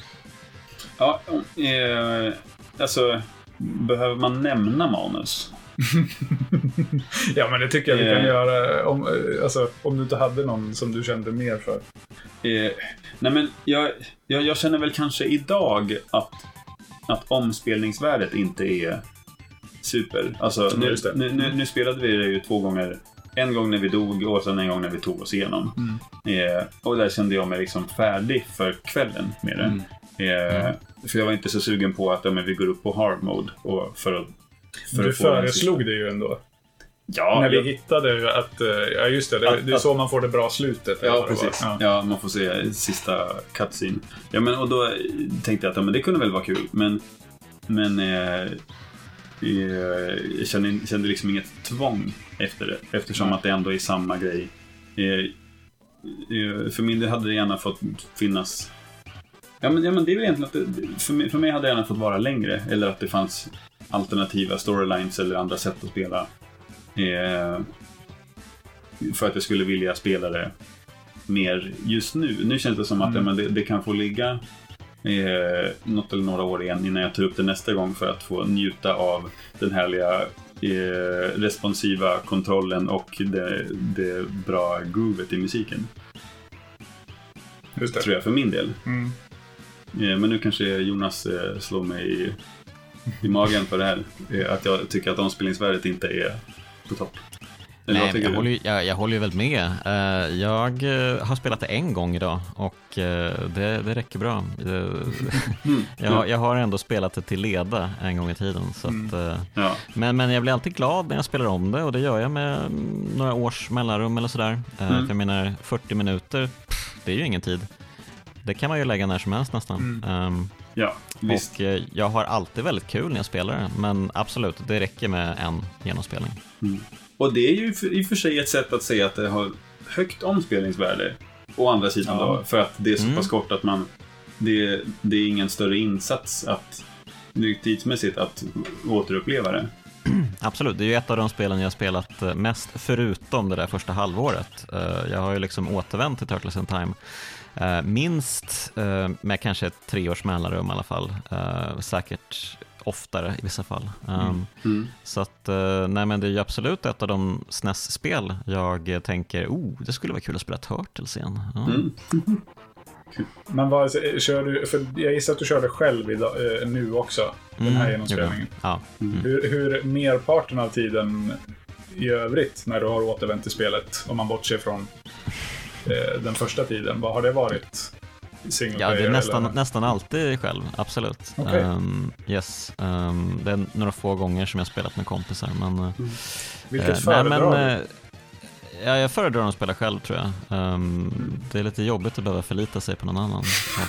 Ja, alltså behöver man nämna manus? Ja, men det tycker jag vi kan göra om du inte hade någon som du kände mer för. Nej, men jag känner väl kanske idag att omspelningsvärdet inte är super. Alltså, nu spelade vi det ju 2 gånger. En gång när vi dog och sen en gång när vi tog oss igenom. Och där kände jag mig liksom färdig för kvällen med det. För jag var inte så sugen på att vi går upp på hard mode och för att du föreslog det ju ändå. Ja, när vi hittade att ja, just det är så man får det bra slutet. Ja, precis. Ja, man får se sista cutscene. Ja, men och då tänkte jag att men det kunde väl vara kul, men jag kände liksom inget tvång efter det, eftersom att det ändå är samma grej. För min del hade det gärna fått finnas. Ja, men det är väl egentligen att för mig hade det gärna fått vara längre, eller att det fanns alternativa storylines eller andra sätt att spela. För att jag skulle vilja spela det mer just nu. Nu känns det som att det kan få ligga något eller några år igen innan jag tar upp det nästa gång, för att få njuta av den härliga responsiva kontrollen och det bra groovet i musiken. Just det. Tror jag för min del. Men nu kanske Jonas slår mig i magen för det här. Att jag tycker att omspelningsvärdet inte är på topp. Nej, jag håller ju väl med. Jag har spelat det en gång idag och det räcker bra. Jag har ändå spelat det till leda en gång i tiden. Så att, men jag blir alltid glad när jag spelar om det, och det gör jag med några års mellanrum eller sådär. För jag menar, 40 minuter, det är ju ingen tid. Det kan man ju lägga när som helst nästan. Ja, visst. Och jag har alltid väldigt kul när jag spelar det. Men absolut, det räcker med en genomspelning. Och det är ju i och för sig ett sätt att säga att det har högt omspelningsvärde. Å andra sidan då, för att det är så pass kort att det är ingen större insats att tidsmässigt att återuppleva det. Absolut, det är ju ett av de spelen jag har spelat mest förutom det där första halvåret. Jag har ju liksom återvänt till Turtles in Time minst med kanske 3 års mellanrum i alla fall. Säkert oftare i vissa fall. Så att nej, men det är ju absolut ett av de SNES-spel jag tänker, det skulle vara kul att spela Turtles igen. Men kör du, för jag gissar att du körde själv nu också, den här genomspelningen. Ja. Hur merparten av tiden i övrigt när du har återvänt till spelet, om man bortser från den första tiden, vad har det varit? Single player, det är nästan alltid själv, absolut. Okay. Yes. Det är några få gånger som jag spelat med kompisar, men vilket föredrar du? Jag föredrar att spela själv, tror jag. Det är lite jobbigt att behöva förlita sig på någon annan.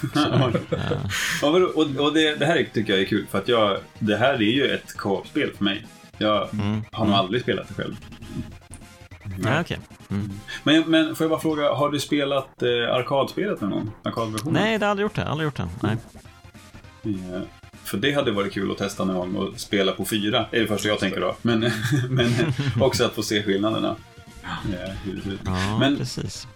Och det här tycker jag är kul, för att det här är ju ett co-op-spel för mig. Jag har nog aldrig spelat det själv. Ja, okej. Men får jag bara fråga, har du spelat arkadspelet någon gång? Arkadversionen? Nej, det har aldrig gjort det. Nej. För det hade varit kul att testa någon gång och spela på 4. Det är det första jag tänker då. Men också att få se skillnaderna. Ja, men precis.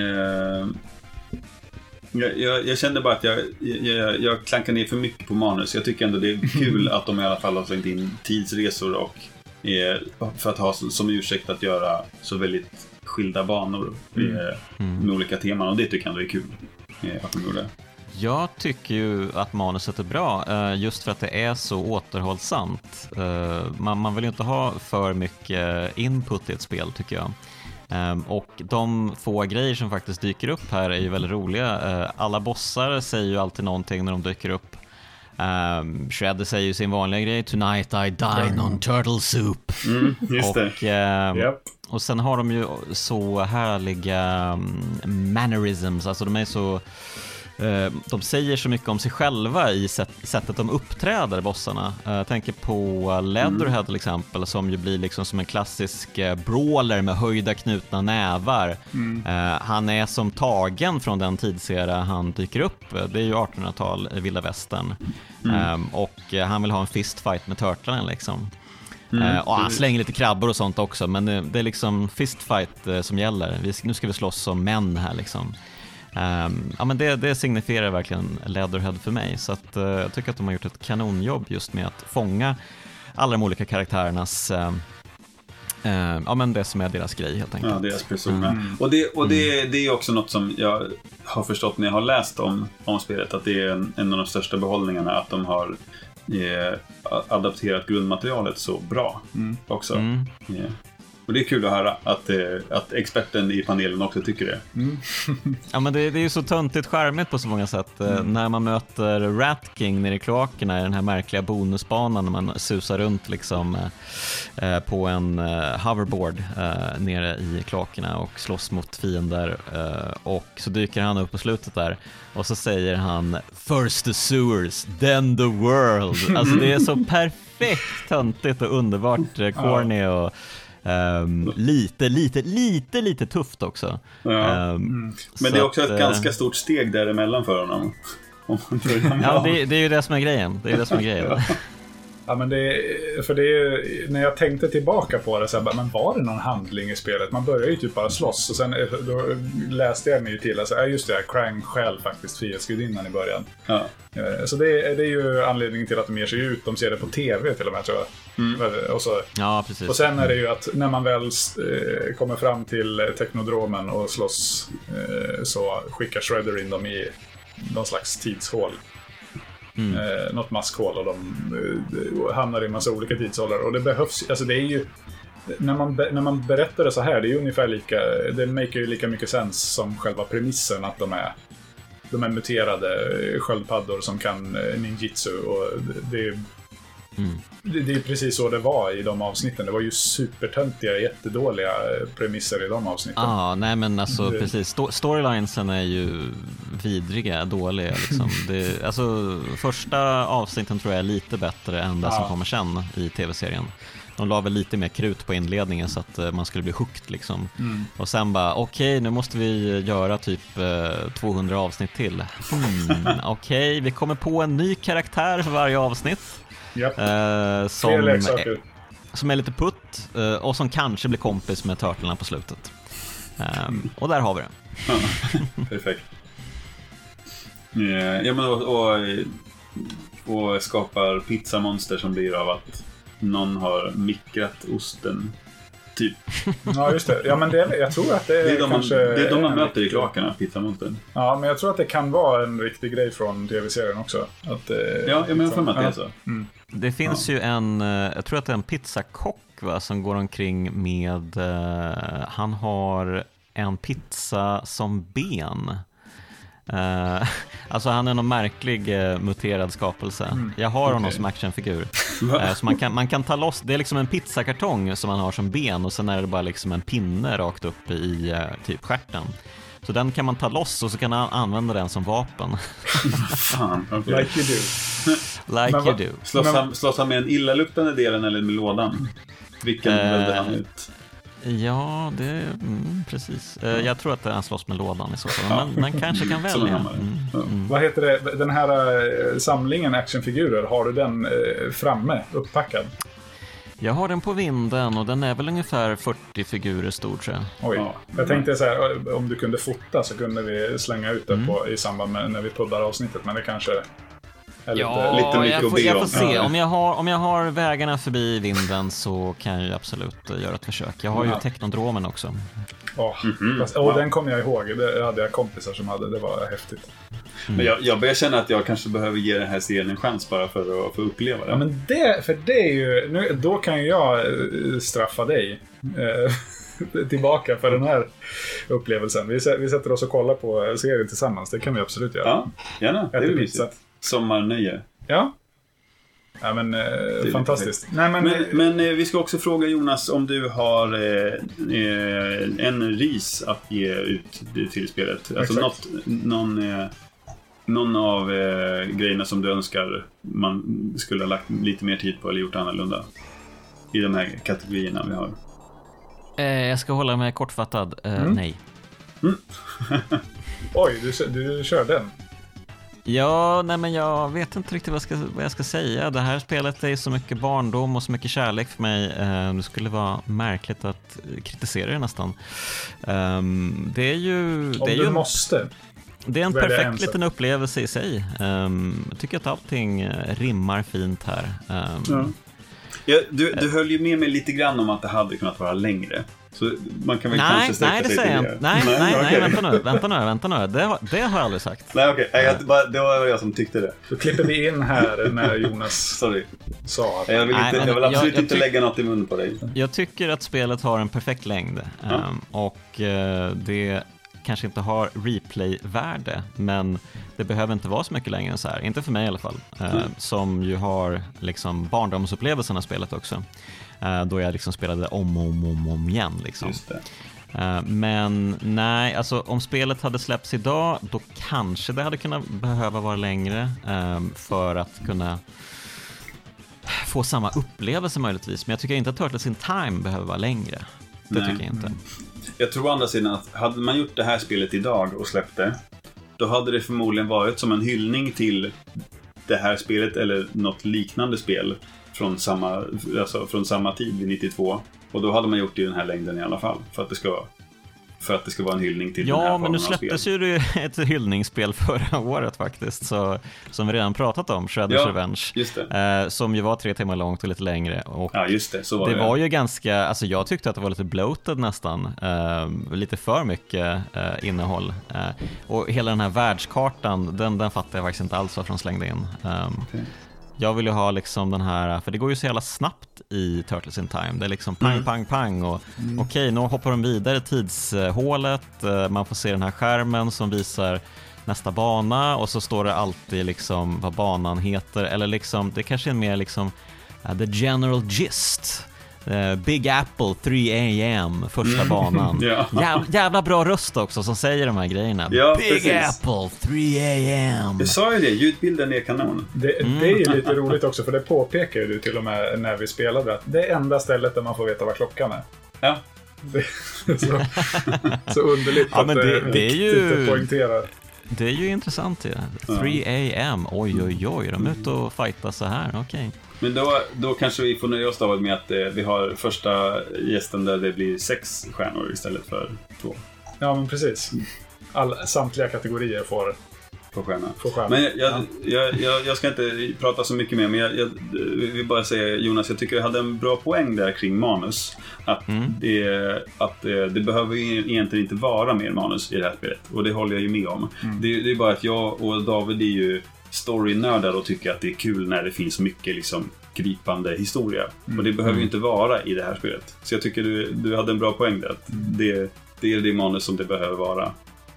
Jag kände bara att jag klankar ner för mycket på manus. Jag tycker ändå det är kul att de i alla fall har slängt in tidsresor och för att ha som ursäkt att göra så väldigt skilda banor med olika teman, och det tycker jag ändå är kul att de gjorde. Jag tycker ju att manuset är bra just för att det är så återhållsamt. Man vill ju inte ha för mycket input i ett spel, tycker jag. Och de få grejer som faktiskt dyker upp här är ju väldigt roliga. Alla bossar säger ju alltid någonting när de dyker upp. Shredder säger ju sin vanliga grej: "Tonight I dine on turtle soup." Just det. Och sen har de ju så härliga mannerisms. Alltså de är så... de säger så mycket om sig själva i sättet de uppträder, bossarna. Jag tänker på Leatherhead till exempel, som ju blir liksom som en klassisk brawler med höjda knutna nävar. Han är som tagen från den tidsera han dyker upp. Det är ju 1800-tal, Vilda Västern. Och han vill ha en fistfight med turtlen liksom. Och han slänger lite krabbor och sånt också, men det är liksom fistfight som gäller. Nu ska vi slåss som män här liksom. Ja, men det signifierar verkligen Leatherhead för mig. Så att, jag tycker att de har gjort ett kanonjobb just med att fånga alla de olika karaktärernas ja, men det som är deras grej helt enkelt. Ja, deras persona. Och det är också något som jag har förstått när jag har läst om spelet, att det är en av de största behållningarna, att de har adapterat grundmaterialet så bra också. Och det är kul att höra att experten i panelen också tycker det. Ja, men det är ju så töntigt charmigt på så många sätt. När man möter Rat King nere i kloakerna i den här märkliga bonusbanan, när man susar runt liksom på en hoverboard nere i kloakerna och slåss mot fiender, och så dyker han upp på slutet där och så säger han "First the sewers, then the world". Alltså det är så perfekt töntigt och underbart corny och lite tufft också. Men det är också ett ganska stort steg däremellan för honom. Ja, det är ju det som är grejen. Ja, men när jag tänkte tillbaka på det så här, men var det någon handling i spelet? Man börjar ju typ bara slåss, och sen då läste jag mig ju till, alltså, just det, Krang själv faktiskt frihetsgudinnan i början. Ja. Så det är ju anledningen till att de ger sig ut. De ser det på tv till och med, tror jag. Ja, precis. Och sen är det ju att när man väl kommer fram till teknodromen och slåss, så skickar Shredder in dem i någon slags tidshål. Något maskhål, och de hamnar i en massa olika tidshållare, och det behövs, alltså det är ju när man berättar det så här, det är ju ungefär lika, det maker ju lika mycket sens som själva premissen, att de är muterade sköldpaddor som kan ninjitsu, och det är precis så det var i de avsnitten. Det var ju supertöntiga, jättedåliga premisser i de avsnitten. Ja, nej men alltså precis. Storylinesen är ju vidriga, dåliga liksom. Alltså första avsnitten tror jag är lite bättre än det som kommer sen i tv-serien. De la väl lite mer krut på inledningen så att man skulle bli hooked liksom. Och sen bara, okej, nu måste vi göra typ 200 avsnitt till. Okej, vi kommer på en ny karaktär för varje avsnitt. Yep. Som är lite putt, och som kanske blir kompis med turtlarna på slutet. Och där har vi det. Perfekt. Ja, men och skapar pizzamonster som blir av att någon har mikrat osten typ. Ja, just det. Ja, men jag tror att det är kanske... Det är de man möter i kloakerna, pizzamonstern. Ja, men jag tror att det kan vara en riktig grej från tv-serien också. Att, ja, men jag får med att det är så. Det finns ju jag tror att det är en pizzakock, va, som går omkring med... han har en pizza som ben. Alltså han är någon märklig muterad skapelse. Jag har honom som actionfigur. Så man kan ta loss. Det är liksom en pizzakartong som man har som ben, och sen är det bara liksom en pinne rakt upp i typ stjärten. Så den kan man ta loss, och så kan man använda den som vapen. Fan, okay. Like you do. Slåss han med en illaluktande delen eller med lådan? Vilken välde han ut? Ja, precis. Jag tror att han slåss med lådan i så fall. Men kanske kan välja. Vad heter det? Den här samlingen actionfigurer, har du den framme, upppackad? Jag har den på vinden, och den är väl ungefär 40 figurer stor, tror jag. Oj, jag tänkte så här, om du kunde fota så kunde vi slänga ut den i samband med när vi puddar avsnittet, men det kanske... lite jag får se. Om jag har vägarna förbi vinden så kan jag absolut göra ett försök. Jag har ju teknodromen också. Den kommer jag ihåg. Det hade jag kompisar som hade. Det var häftigt. Men jag börjar känna att jag kanske behöver ge den här serien en chans bara för att få uppleva det. Ja, men det är ju... då kan jag straffa dig tillbaka för den här upplevelsen. Vi sätter oss och kollar på serien tillsammans. Det kan vi absolut göra. Ja, gärna. Det är pizza. Sommarnöje. Ja. Ja, men fantastiskt. Men vi ska också fråga Jonas om du har en ris att ge ut till spelet. Alltså någon av grejerna som du önskar man skulle ha lagt lite mer tid på eller gjort annorlunda i de här kategorierna vi har. Jag ska hålla mig kortfattad. Nej. Oj, du kör den. Ja, nej, men jag vet inte riktigt vad jag ska säga. Det här spelet är så mycket barndom och så mycket kärlek för mig. Det skulle vara märkligt att kritisera det nästan. Det är ju... måste. Det är en perfekt liten upplevelse i sig. Jag tycker att allting rimmar fint här. Du höll ju med mig lite grann om att det hade kunnat vara längre. Så man kan väl kanske sträcka sig till det. Nej, vänta nu. Det har jag aldrig sagt. Nej, okej. Det var jag som tyckte det. Då klipper vi in här när Jonas sa att... Jag vill absolut inte lägga något i mun på dig. Jag tycker att spelet har en perfekt längd. Och det kanske inte har replay-värde, men det behöver inte vara så mycket längre än så här. Inte för mig i alla fall. Som ju har liksom barndomsupplevelsen av spelet också. Då jag liksom spelade om igen liksom. Just det. Men nej, alltså om spelet hade släppts idag, då kanske det hade kunnat behöva vara längre för att kunna få samma upplevelse möjligtvis. Men jag tycker inte att Turtles in Time behöver vara längre. Det tycker jag inte. Jag tror å andra sidan att hade man gjort det här spelet idag och släppt det, då hade det förmodligen varit som en hyllning till det här spelet eller något liknande spel från samma tid, vid 92. Och då hade man gjort det i den här längden i alla fall. För att det ska vara en hyllning till den här formen av spel. Ja, men nu släpptes ju ett hyllningsspel förra året faktiskt. Så, som vi redan pratat om, Shredder's Revenge. Just det. Som ju var 3 timmar långt och lite längre. Och ja, just det. Så var det var ju ganska, alltså jag tyckte att det var lite bloated nästan. Lite för mycket innehåll. Och hela den här världskartan, den fattar jag faktiskt inte alls varför de slängde in. Okay. Jag vill ju ha liksom den här, för det går ju så jävla snabbt i Turtles in Time. Det är liksom pang och okej, nu hoppar de vidare tidshålet. Man får se den här skärmen som visar nästa bana och så står det alltid liksom vad banan heter, eller liksom, det kanske är mer liksom the general gist. Big Apple 3 AM första banan. Jävla bra röst också som säger de här grejerna. Big precis. Apple 3 AM. Jag sa ju det, ljudbilden är kanon. Det är ju lite roligt också, för det påpekar ju du till och med när vi spelade att det är enda stället där man får veta vad klockan är. Ja. Det är så underligt att men det är ju poängterar. Det är ju intressant det. 3 AM. Oj, de är ute och fightar så här. Okej. Men då kanske vi får nöja oss med att vi har första gästen där det blir 6 stjärnor istället för 2. Ja, men precis. Samtliga kategorier får stjärna. Men jag ska inte prata så mycket mer, men jag vill bara säga, Jonas, jag tycker jag hade en bra poäng där kring manus. Att det behöver ju egentligen inte vara mer manus i det här spelet. Och det håller jag ju med om. Det är bara att jag och David är ju storynördar och tycker att det är kul när det finns så mycket liksom gripande historia. Och det behöver ju inte vara i det här spelet. Så jag tycker du hade en bra poäng där. Det är det manus som det behöver vara.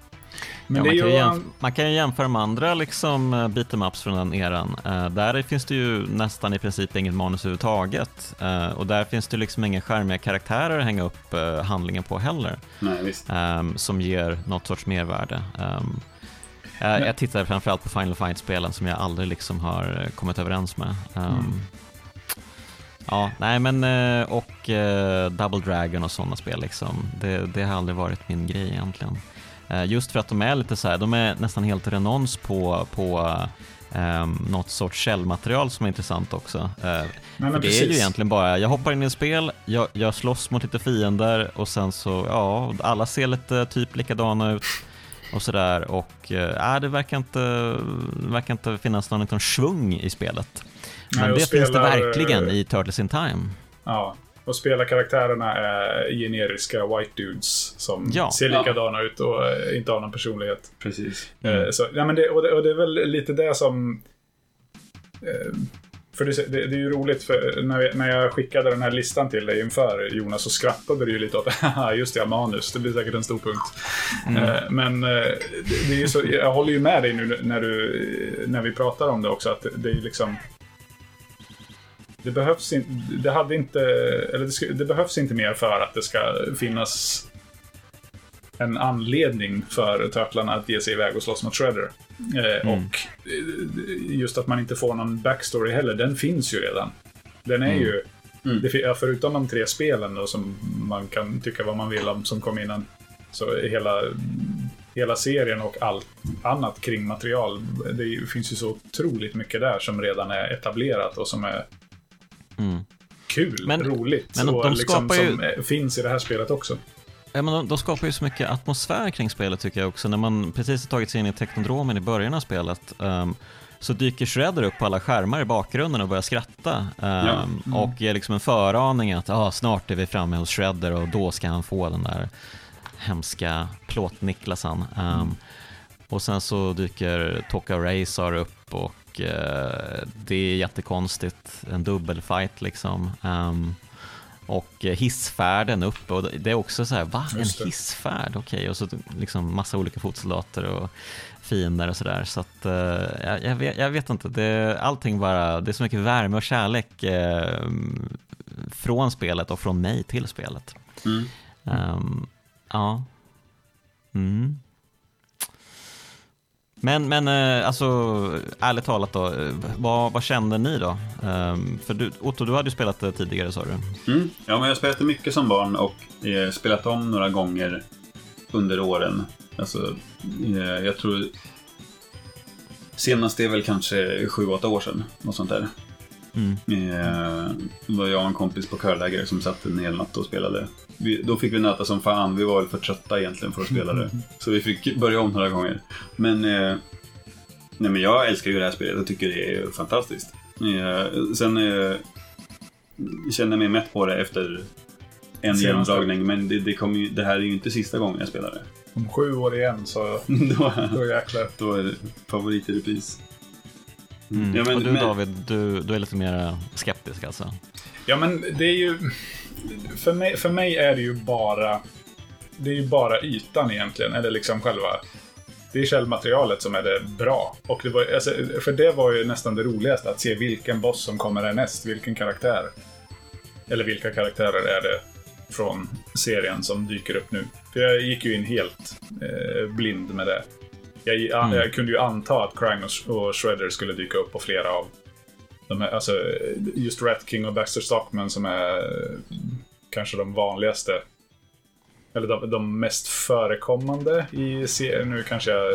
Men man kan ju jämföra med andra liksom beat'em-ups från den eran. Där finns det ju nästan i princip inget manus överhuvudtaget. Och där finns det liksom inga skärmiga karaktärer att hänga upp handlingen på heller. Nej, visst. Som ger något sorts mervärde. Jag tittar framförallt på Final Fight-spelen som jag aldrig liksom har kommit överens med. Ja, nej men och Double Dragon och sådana spel liksom. Det har aldrig varit min grej egentligen. Just för att de är lite så här, de är nästan helt renons på något sorts källmaterial som är intressant också. För det är ju egentligen bara, jag hoppar in i ett spel, jag slåss mot lite fiender och sen så, alla ser lite typ likadana ut och sådär, och det verkar inte finnas någon liten svung i spelet. Men det finns det verkligen i Turtles in Time. Ja, och spelarkaraktärerna är generiska white dudes som ser likadana ut och inte har någon personlighet. Precis. Så, men det är väl lite det som... För det är ju roligt, för när jag skickade den här listan till dig inför, Jonas, så skrattade du ju lite åt just det, manus, det blir säkert en stor punkt. Men det är ju så, jag håller ju med dig nu när vi pratar om det också, att det är liksom... Det behövs inte mer för att det ska finnas en anledning för Turtlarna att ge sig iväg och slåss mot Shredder. Och just att man inte får någon backstory heller, den finns ju redan. Den är ju, förutom de 3 spelen då, som man kan tycka vad man vill om som kom innan, så hela serien och allt annat kring material, det finns ju så otroligt mycket där som redan är etablerat och som är kul, roligt, men och liksom, som finns i det här spelet också. Ja, men de skapar ju så mycket atmosfär kring spelet, tycker jag också. När man precis har tagit sig in i Technodromen i början av spelet, så dyker Shredder upp på alla skärmar i bakgrunden och börjar skratta. Och ger liksom en föraning att snart är vi framme hos Shredder och då ska han få den där hemska plåt-Niklasan. Och sen så dyker Tokka och Razor upp och det är jättekonstigt. En dubbelfight liksom. Och hissfärden upp, och det är också så här, va? En hissfärd? Okej. Och så liksom massa olika fotsoldater och fiender och sådär. Så att jag vet inte, allting bara, det är så mycket värme och kärlek från spelet och från mig till spelet. Ja. Men alltså, ärligt talat då, vad kände ni då? För Otto, du hade ju spelat det tidigare, sa du. Ja, men jag har spelat det mycket som barn och spelat om några gånger under åren. Alltså, jag tror senast det är väl kanske 7-8 år sedan, något sånt där. Var jag och en kompis på körläger som satt en hel natt och spelade. Då fick vi nöta som fan. Vi var väl för trötta egentligen för att spela det. Så vi fick börja om några gånger. Men jag älskar ju det här spelet och tycker det är fantastiskt. Sen känner jag mig mätt på det efter en genomdragning. Men det här är ju inte sista gången jag spelar det. Om 7 år igen så då jäklar. Då är det favorit i repris. Ja, och du David, du är lite mer skeptisk alltså? Ja, men det är ju för mig är det ju bara ytan egentligen, eller liksom själva, det är källmaterialet som är det bra. Och det var, alltså, för det var ju nästan det roligaste, att se vilken boss som kommer härnäst, vilken karaktär, eller vilka karaktärer är det från serien som dyker upp nu. För jag gick ju in helt blind med det. Jag kunde ju anta att Krang och Shredder skulle dyka upp på flera av de här, alltså just Rat King och Baxter Stockman som är kanske de vanligaste, eller de mest förekommande i serien. Nu kanske jag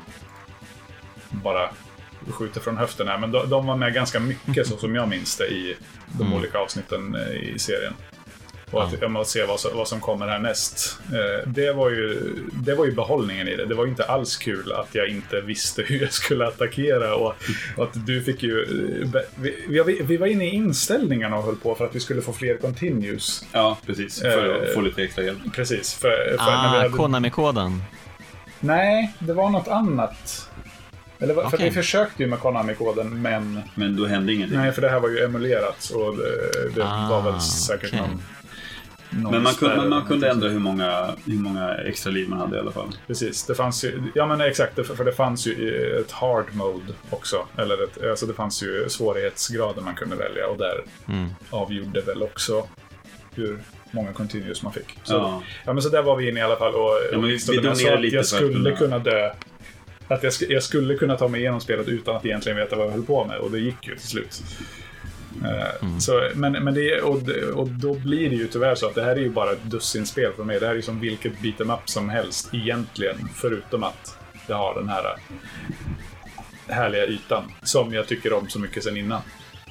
bara skjuter från höften här, men de var med ganska mycket så som jag minns det i de olika avsnitten i serien. Och att jag måste se vad som kommer härnäst. Det var ju behållningen i det. Det var ju inte alls kul att jag inte visste hur jag skulle attackera. Och att du fick ju... Vi var inne i inställningarna och höll på för att vi skulle få fler continues. Ja, precis. För att få lite extra hjälp. Precis. För när vi hade... Konami-koden? Nej, det var något annat. Eller, för vi försökte ju med Konami-koden, men då hände ingenting. Nej, för det här var ju emulerat. Och det var väl säkert någon... Men man kunde ändra hur många extra liv man hade i alla fall. Precis, det fanns ju, ja men exakt, för det fanns ju ett hard mode också, eller alltså det fanns ju svårighetsgrader man kunde välja, och där avgjorde väl också hur många continuous man fick. Så, ja men så där var vi inne i alla fall, och vi sa att jag skulle kunna dö, att jag skulle kunna ta mig igenom spelet utan att egentligen veta vad jag höll på med, och det gick ju till slut. Så, men det, och då blir det ju tyvärr så att det här är ju bara ett dussinspel för mig. Det här är ju som vilket beat'em up som helst egentligen, förutom att det har den här härliga ytan som jag tycker om så mycket sen innan.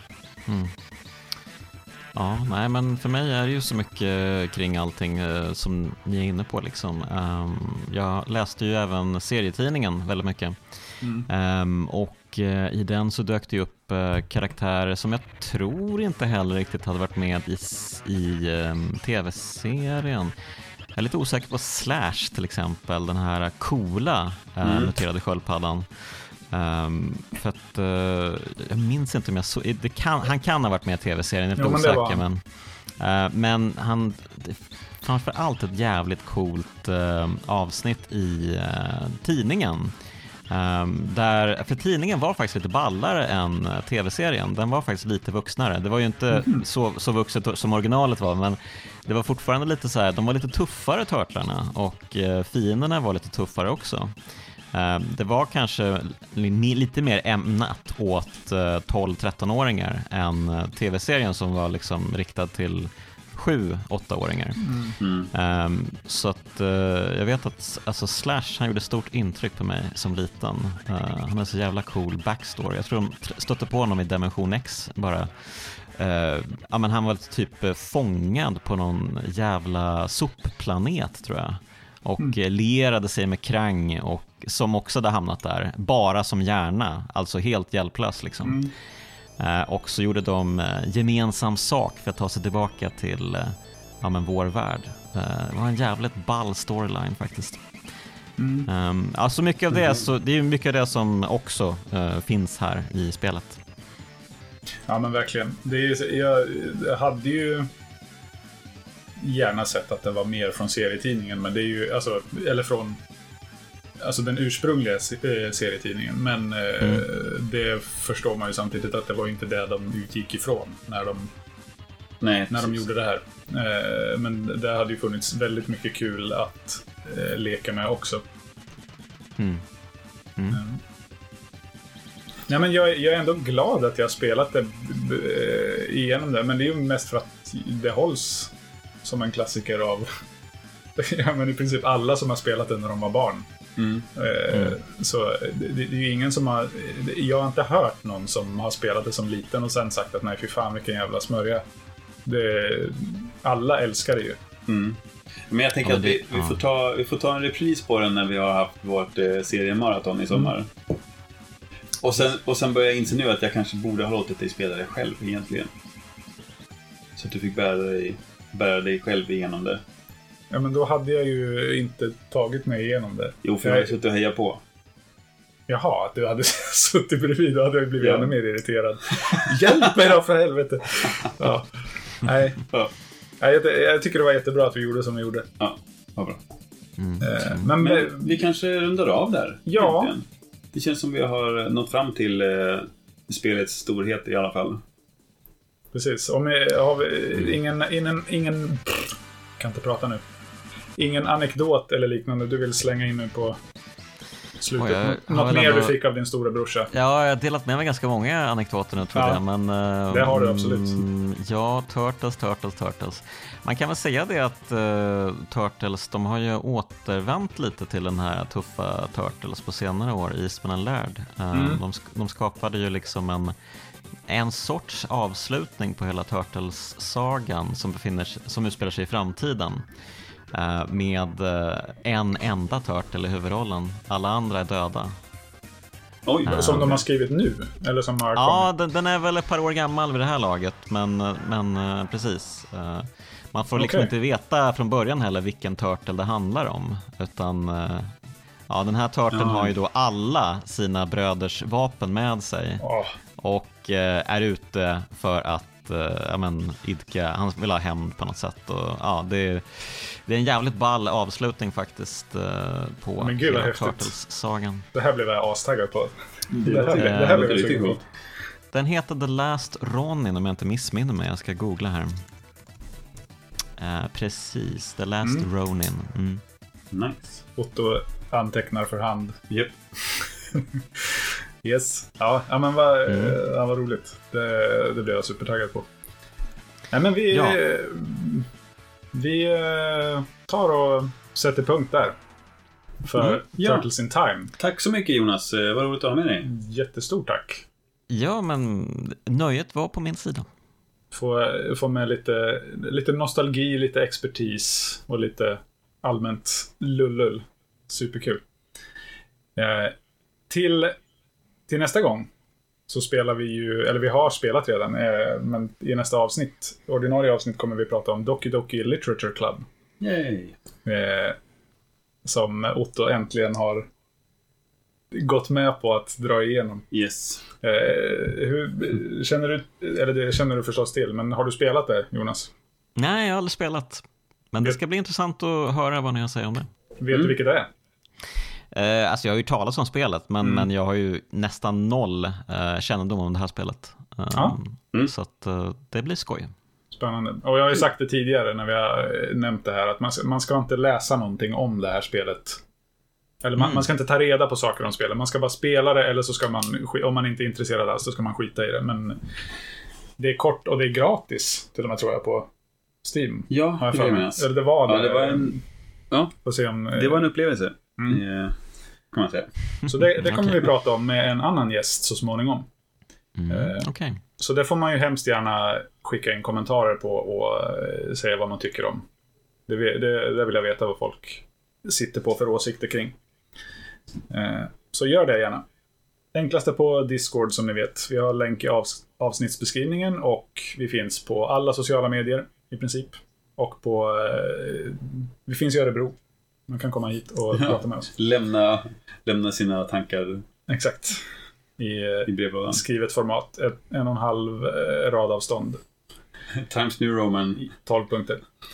Ja, nej, men för mig är det ju så mycket kring allting som ni är inne på liksom. Jag läste ju även serietidningen väldigt mycket. Och i den så dök det upp karaktärer som jag tror inte heller riktigt hade varit med i tv-serien. Jag är lite osäker på Slash till exempel, den här coola muterade sköldpaddan. För att jag minns inte om jag så han kan ha varit med i tv-serien, lite osäker, men han framför allt ett jävligt coolt avsnitt i tidningen. För tidningen var faktiskt lite ballare än tv-serien. Den var faktiskt lite vuxnare. Det var ju inte så vuxet som originalet var, men det var fortfarande lite så här, de var lite tuffare, törtlarna, och fienderna var lite tuffare också. Det var kanske lite mer ämnat åt 12-13-åringar än tv-serien som var liksom riktad till 7-8-åringar. Så att jag vet att alltså Slash, han gjorde stort intryck på mig som liten. Han har så jävla cool backstory. Jag tror de stötte på honom i Dimension X bara. Ja, men han var typ fångad på någon jävla sopplanet, tror jag. och lierade sig med Krang, och som också hade hamnat där bara som hjärna, alltså helt hjälplös liksom. Och så gjorde de gemensam sak för att ta sig tillbaka till vår värld. Det var en jävligt ball storyline faktiskt. Alltså mycket av det, så det är mycket av det som också finns här i spelet. Ja, men verkligen. Jag hade ju gärna sett att det var mer från serietidningen, men det är ju alltså den ursprungliga serietidningen, men det förstår man ju samtidigt att det var inte det de utgick ifrån när de gjorde det här. Men det hade ju funnits väldigt mycket kul att leka med också. Ja, men jag är ändå glad att jag har spelat det igenom det, men det är ju mest för att det hålls som en klassiker av men i princip alla som har spelat det när de var barn. Så det är ju ingen som har... Jag har inte hört någon som har spelat det som liten och sen sagt att nej, fy fan vilken jävla smörja. Alla älskar det ju. Men jag tänker att vi får ta en repris på den när vi har haft vårt seriemaraton i sommar. Och sen börjar jag inse nu att jag kanske borde ha låtit dig spela det själv egentligen. Så att du fick bära dig själv igenom det. Ja, men då hade jag ju inte tagit mig igenom det. Jo, för jag hade suttit och heja på. Jaha, att du hade suttit bredvid, då hade jag blivit ännu mer irriterad. Hjälp mig då, för helvete! Ja. Nej. Ja. Jag tycker det var jättebra att vi gjorde som vi gjorde. Ja, vad bra. Men vi kanske rundar av där. Ja. Egentligen. Det känns som vi har nått fram till spelets storhet i alla fall. Precis. Om har vi ingen kan inte prata nu. Ingen anekdot eller liknande du vill slänga in nu på slutet? Något mer du fick av din stora brorsa? Ja, jag har delat med mig ganska många anekdoter nu, tror jag. Men, det har du absolut. Ja, Turtles. Man kan väl säga det att Turtles, de har ju återvänt lite till den här tuffa Turtles på senare år, Eastman and Laird. De skapade ju liksom en sorts avslutning på hela Turtles-sagan som utspelar sig i framtiden. Med en enda Turtle i huvudrollen. Alla andra är döda. Oj, som de har skrivit nu? Eller som har kommit? Den är väl ett par år gammal vid det här laget. Men precis. Man får liksom inte veta från början heller vilken Turtle det handlar om. Utan den här Turtlen har ju då alla sina bröders vapen med sig. Och är ute för att han vill ha hämnd på något sätt. Och, det är en jävligt ball avslutning faktiskt på Turtles-sagan. Det här blev jag astaggad på. Det här blev riktigt coolt. Den heter The Last Ronin, om jag inte missminner mig. Jag ska googla här. Precis, The Last Ronin. Nice. Otto antecknar för hand. Yep. Yes. Ja, men vad roligt. Det blev jag supertaggad på. Nej, men vi tar och sätter punkt där för Turtles in Time. Tack så mycket, Jonas. Vad roligt att ha med dig. Jättestort tack. Ja, men nöjet var på min sida. Få med lite nostalgi, lite expertis och lite allmänt lullull. Superkul. Till nästa gång så spelar vi ju, eller vi har spelat redan, men i nästa ordinarie avsnitt kommer vi prata om Doki Doki Literature Club. Yay! Som Otto äntligen har gått med på att dra igenom. Yes. Hur känner du, eller det känner du förstås till, men har du spelat det, Jonas? Nej, jag har aldrig spelat. Men det ska bli intressant att höra vad ni har att säga om det. Vet du vilket det är? Alltså jag har ju talat om spelet, men jag har ju nästan noll kännedom om det här spelet. Så att det blir skoj. Spännande. Och jag har ju sagt det tidigare när vi har nämnt det här, att man ska inte läsa någonting om det här spelet. Eller man ska inte ta reda på saker om spelet. Man ska bara spela det, eller så ska man, om man inte är intresserad alls, så ska man skita i det. Men det är kort och det är gratis, till och med, tror jag, på Steam. Ja, det var det. Det var en... Ja, det var en upplevelse. Kan man säga. Så det kommer vi prata om med en annan gäst så småningom. Så det får man ju hemskt gärna skicka in kommentarer på och säga vad man tycker om. Det vill jag veta vad folk sitter på för åsikter kring. Så gör det gärna. Enklaste på Discord som ni vet. Vi har länk i avsnittsbeskrivningen och vi finns på alla sociala medier i princip. Och på vi finns i Örebro. Man kan komma hit och prata med oss. Lämna sina tankar. Exakt. I brevlådan. Skrivet format. 1,5 radavstånd. Times New Roman. 12 punkter.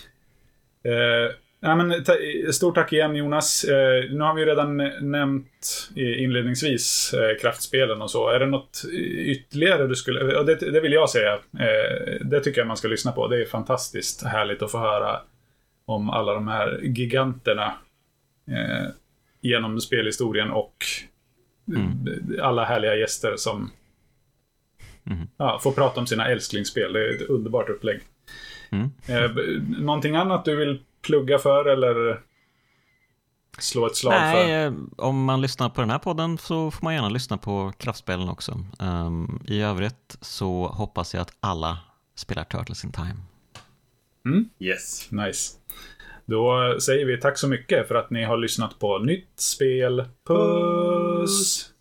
Stort tack igen Jonas. Nu har vi redan nämnt inledningsvis kraftspelen och så. Är det något ytterligare du skulle... Det vill jag säga. Det tycker jag man ska lyssna på. Det är fantastiskt härligt att få höra om alla de här giganterna genom spelhistorien och alla härliga gäster som får prata om sina älsklingsspel. Det är ett underbart upplägg. Någonting annat du vill plugga för eller slå ett slag för? Nej, om man lyssnar på den här podden så får man gärna lyssna på kraftspelen också. I övrigt så hoppas jag att alla spelar Turtles in Time. Yes. Nice. Då säger vi tack så mycket för att ni har lyssnat på Nytt Spel. Puss!